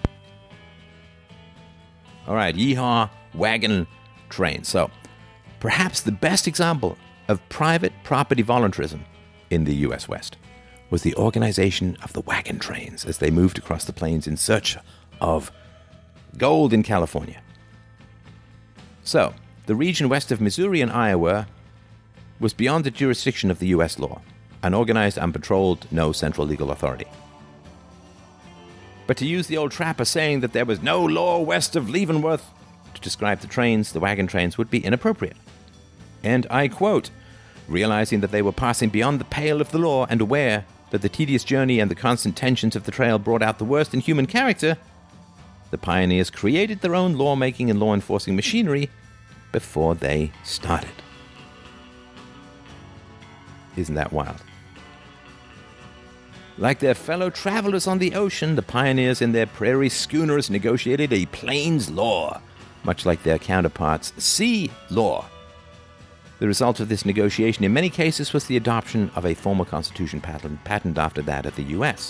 All right, yeehaw, wagon train. So, perhaps the best example of private property voluntarism in the U S West was the organization of the wagon trains as they moved across the plains in search of gold in California. So, the region west of Missouri and Iowa was beyond the jurisdiction of the U S law, unorganized, unpatrolled, no central legal authority. But to use the old trapper saying that there was no law west of Leavenworth to describe the trains, the wagon trains, would be inappropriate. And I quote, realizing that they were passing beyond the pale of the law and aware that the tedious journey and the constant tensions of the trail brought out the worst in human character, the pioneers created their own lawmaking and law-enforcing machinery before they started. Isn't that wild? Like their fellow travelers on the ocean, the pioneers in their prairie schooners negotiated a plains law, much like their counterparts' sea law. The result of this negotiation in many cases was the adoption of a formal constitution pattern, patterned after that of the U S.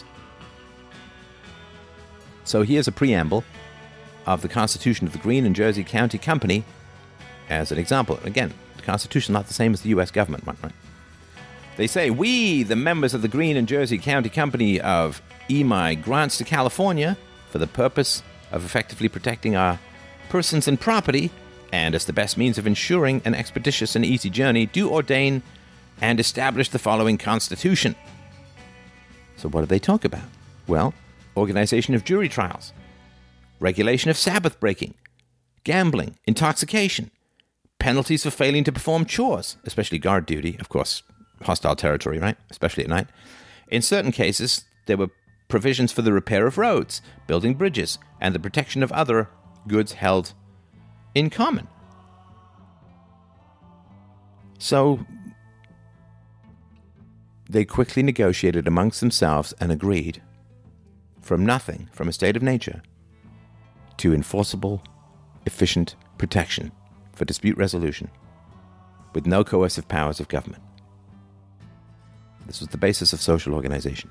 So here's a preamble of the Constitution of the Greene and Jersey County Company as an example. Again, the Constitution is not the same as the U S government, right? They say, we, the members of the Greene and Jersey County Company of E M I, grants to California for the purpose of effectively protecting our persons and property, and as the best means of ensuring an expeditious and easy journey, do ordain and establish the following Constitution. So what do they talk about? Well, organization of jury trials, regulation of Sabbath breaking, gambling, intoxication, penalties for failing to perform chores, especially guard duty, of course, hostile territory, right? Especially at night. In certain cases, there were provisions for the repair of roads, building bridges, and the protection of other goods held in common. So, they quickly negotiated amongst themselves and agreed, from nothing, from a state of nature, to enforceable, efficient protection for dispute resolution with no coercive powers of government. This was the basis of social organization.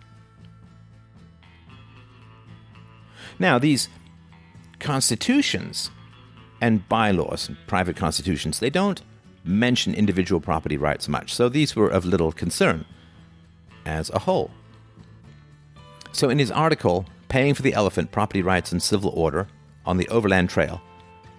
Now, these constitutions and bylaws, private constitutions, they don't mention individual property rights much, so these were of little concern as a whole. So in his article, Paying for the Elephant, Property Rights and Civil Order on the Overland Trail,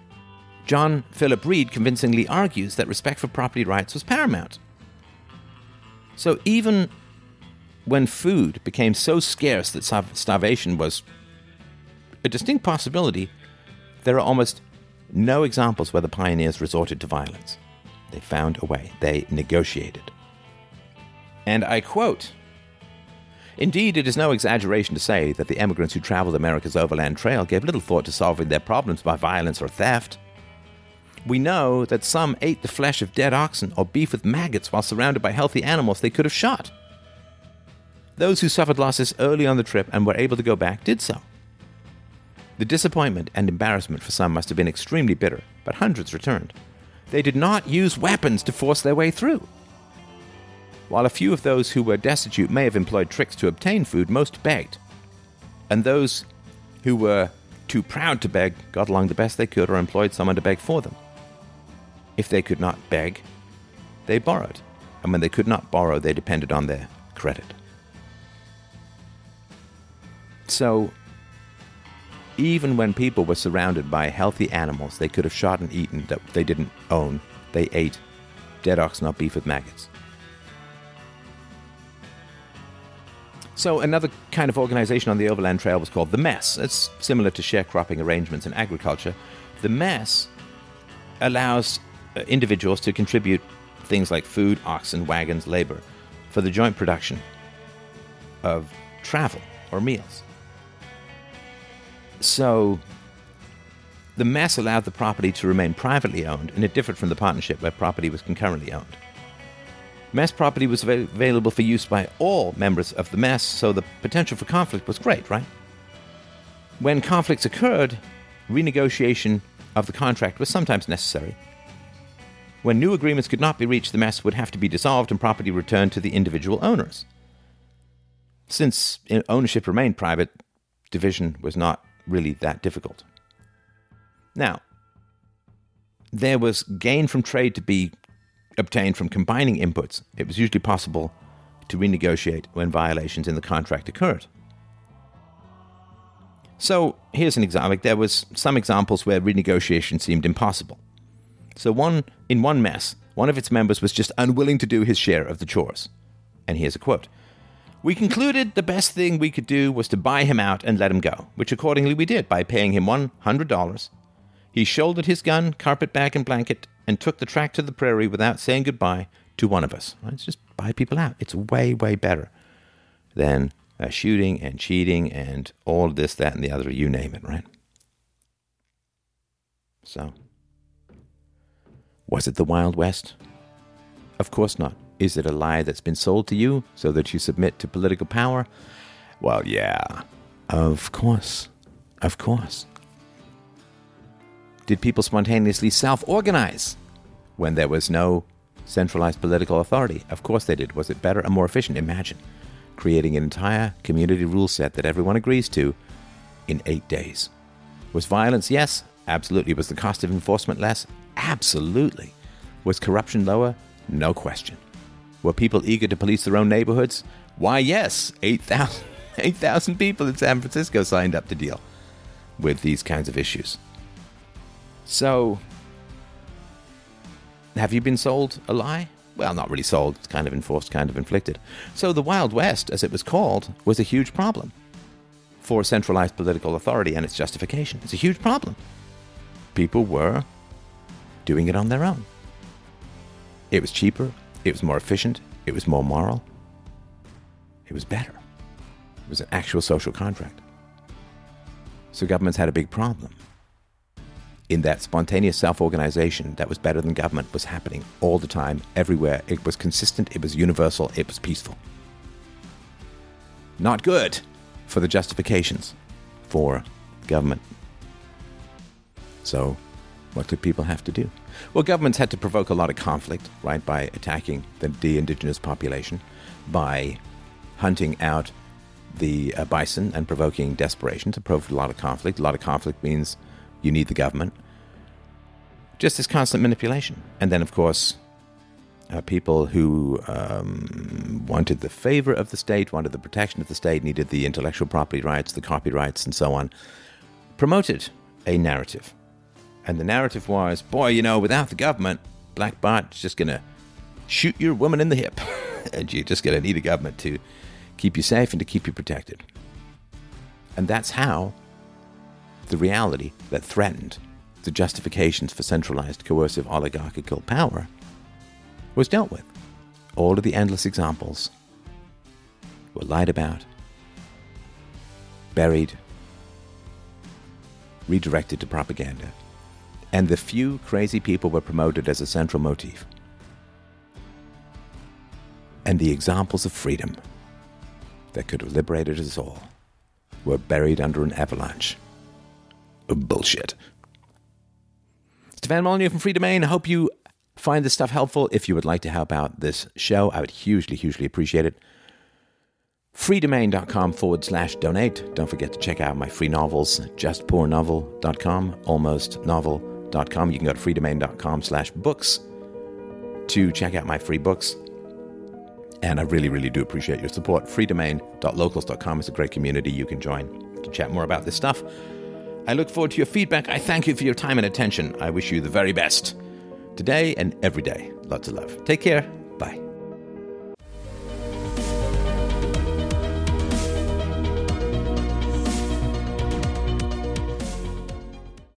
John Philip Reed convincingly argues that respect for property rights was paramount. So even when food became so scarce that starvation was a distinct possibility, there are almost no examples where the pioneers resorted to violence. They found a way. They negotiated. And I quote, "Indeed, it is no exaggeration to say that the emigrants who traveled America's overland trail gave little thought to solving their problems by violence or theft. We know that some ate the flesh of dead oxen or beef with maggots while surrounded by healthy animals they could have shot. Those who suffered losses early on the trip and were able to go back did so. The disappointment and embarrassment for some must have been extremely bitter, but hundreds returned. They did not use weapons to force their way through. While a few of those who were destitute may have employed tricks to obtain food, most begged. And those who were too proud to beg got along the best they could or employed someone to beg for them. If they could not beg, they borrowed. And when they could not borrow, they depended on their credit." So, even when people were surrounded by healthy animals they could have shot and eaten that they didn't own, they ate dead oxen or beef with maggots. So another kind of organization on the Overland Trail was called the Mess. It's similar to sharecropping arrangements in agriculture. The Mess allows uh, individuals to contribute things like food, oxen, wagons, labor for the joint production of travel or meals. So the Mess allowed the property to remain privately owned, and it differed from the partnership where property was concurrently owned. Mess property was av- available for use by all members of the Mess, so the potential for conflict was great, right? When conflicts occurred, renegotiation of the contract was sometimes necessary. When new agreements could not be reached, the Mess would have to be dissolved and property returned to the individual owners. Since ownership remained private, division was not really that difficult. Now, there was gain from trade to be obtained from combining inputs. It was usually possible to renegotiate when violations in the contract occurred. So here's an example. There was some examples where renegotiation seemed impossible. So one in one Mess, one of its members was just unwilling to do his share of the chores. And here's a quote. "We concluded the best thing we could do was to buy him out and let him go, which accordingly we did by paying him one hundred dollars. He shouldered his gun, carpet bag, and blanket and took the track to the prairie without saying goodbye to one of us." Right? It's just buy people out. It's way, way better than uh, shooting and cheating and all this, that, and the other. You name it, right? So, was it the Wild West? Of course not. Is it a lie that's been sold to you so that you submit to political power? Well, yeah, of course, of course. Did people spontaneously self-organize when there was no centralized political authority? Of course they did. Was it better and more efficient? Imagine creating an entire community rule set that everyone agrees to in eight days. Was violence? Yes, absolutely. Was the cost of enforcement less? Absolutely. Was corruption lower? No question. Were people eager to police their own neighborhoods? Why, yes. eight thousand eight thousand people in San Francisco signed up to deal with these kinds of issues. So, have you been sold a lie? Well, not really sold. It's kind of enforced, kind of inflicted. So the Wild West, as it was called, was a huge problem for centralized political authority and its justification. It's a huge problem. People were doing it on their own. It was cheaper. It was more efficient. It was more moral. It was better. It was an actual social contract. So governments had a big problem in that spontaneous self-organization that was better than government was happening all the time, everywhere. It was consistent. It was universal. It was peaceful. Not good for the justifications for government. So what did people have to do? Well, governments had to provoke a lot of conflict, right, by attacking the, the indigenous population, by hunting out the uh, bison and provoking desperation to provoke a lot of conflict. A lot of conflict means you need the government. Just this constant manipulation. And then, of course, uh, people who um, wanted the favor of the state, wanted the protection of the state, needed the intellectual property rights, the copyrights, and so on, promoted a narrative And the narrative was, boy, you know, without the government, Black Bart's just going to shoot your woman in the hip. And you're just going to need a government to keep you safe and to keep you protected. And that's how the reality that threatened the justifications for centralized, coercive, oligarchical power was dealt with. All of the endless examples were lied about, buried, redirected to propaganda, and the few crazy people were promoted as a central motif. And the examples of freedom that could have liberated us all were buried under an avalanche of bullshit. Stefan Molyneux from Free Domain. I hope you find this stuff helpful. If you would like to help out this show, I would hugely, hugely appreciate it. freedomain.com forward slash donate. Don't forget to check out my free novels, just poor novel dot com, almost novel dot com. You can go to freedomain.com slash books to check out my free books. And I really, really do appreciate your support. freedomain dot locals dot com is a great community you can join to chat more about this stuff. I look forward to your feedback. I thank you for your time and attention. I wish you the very best today and every day. Lots of love. Take care.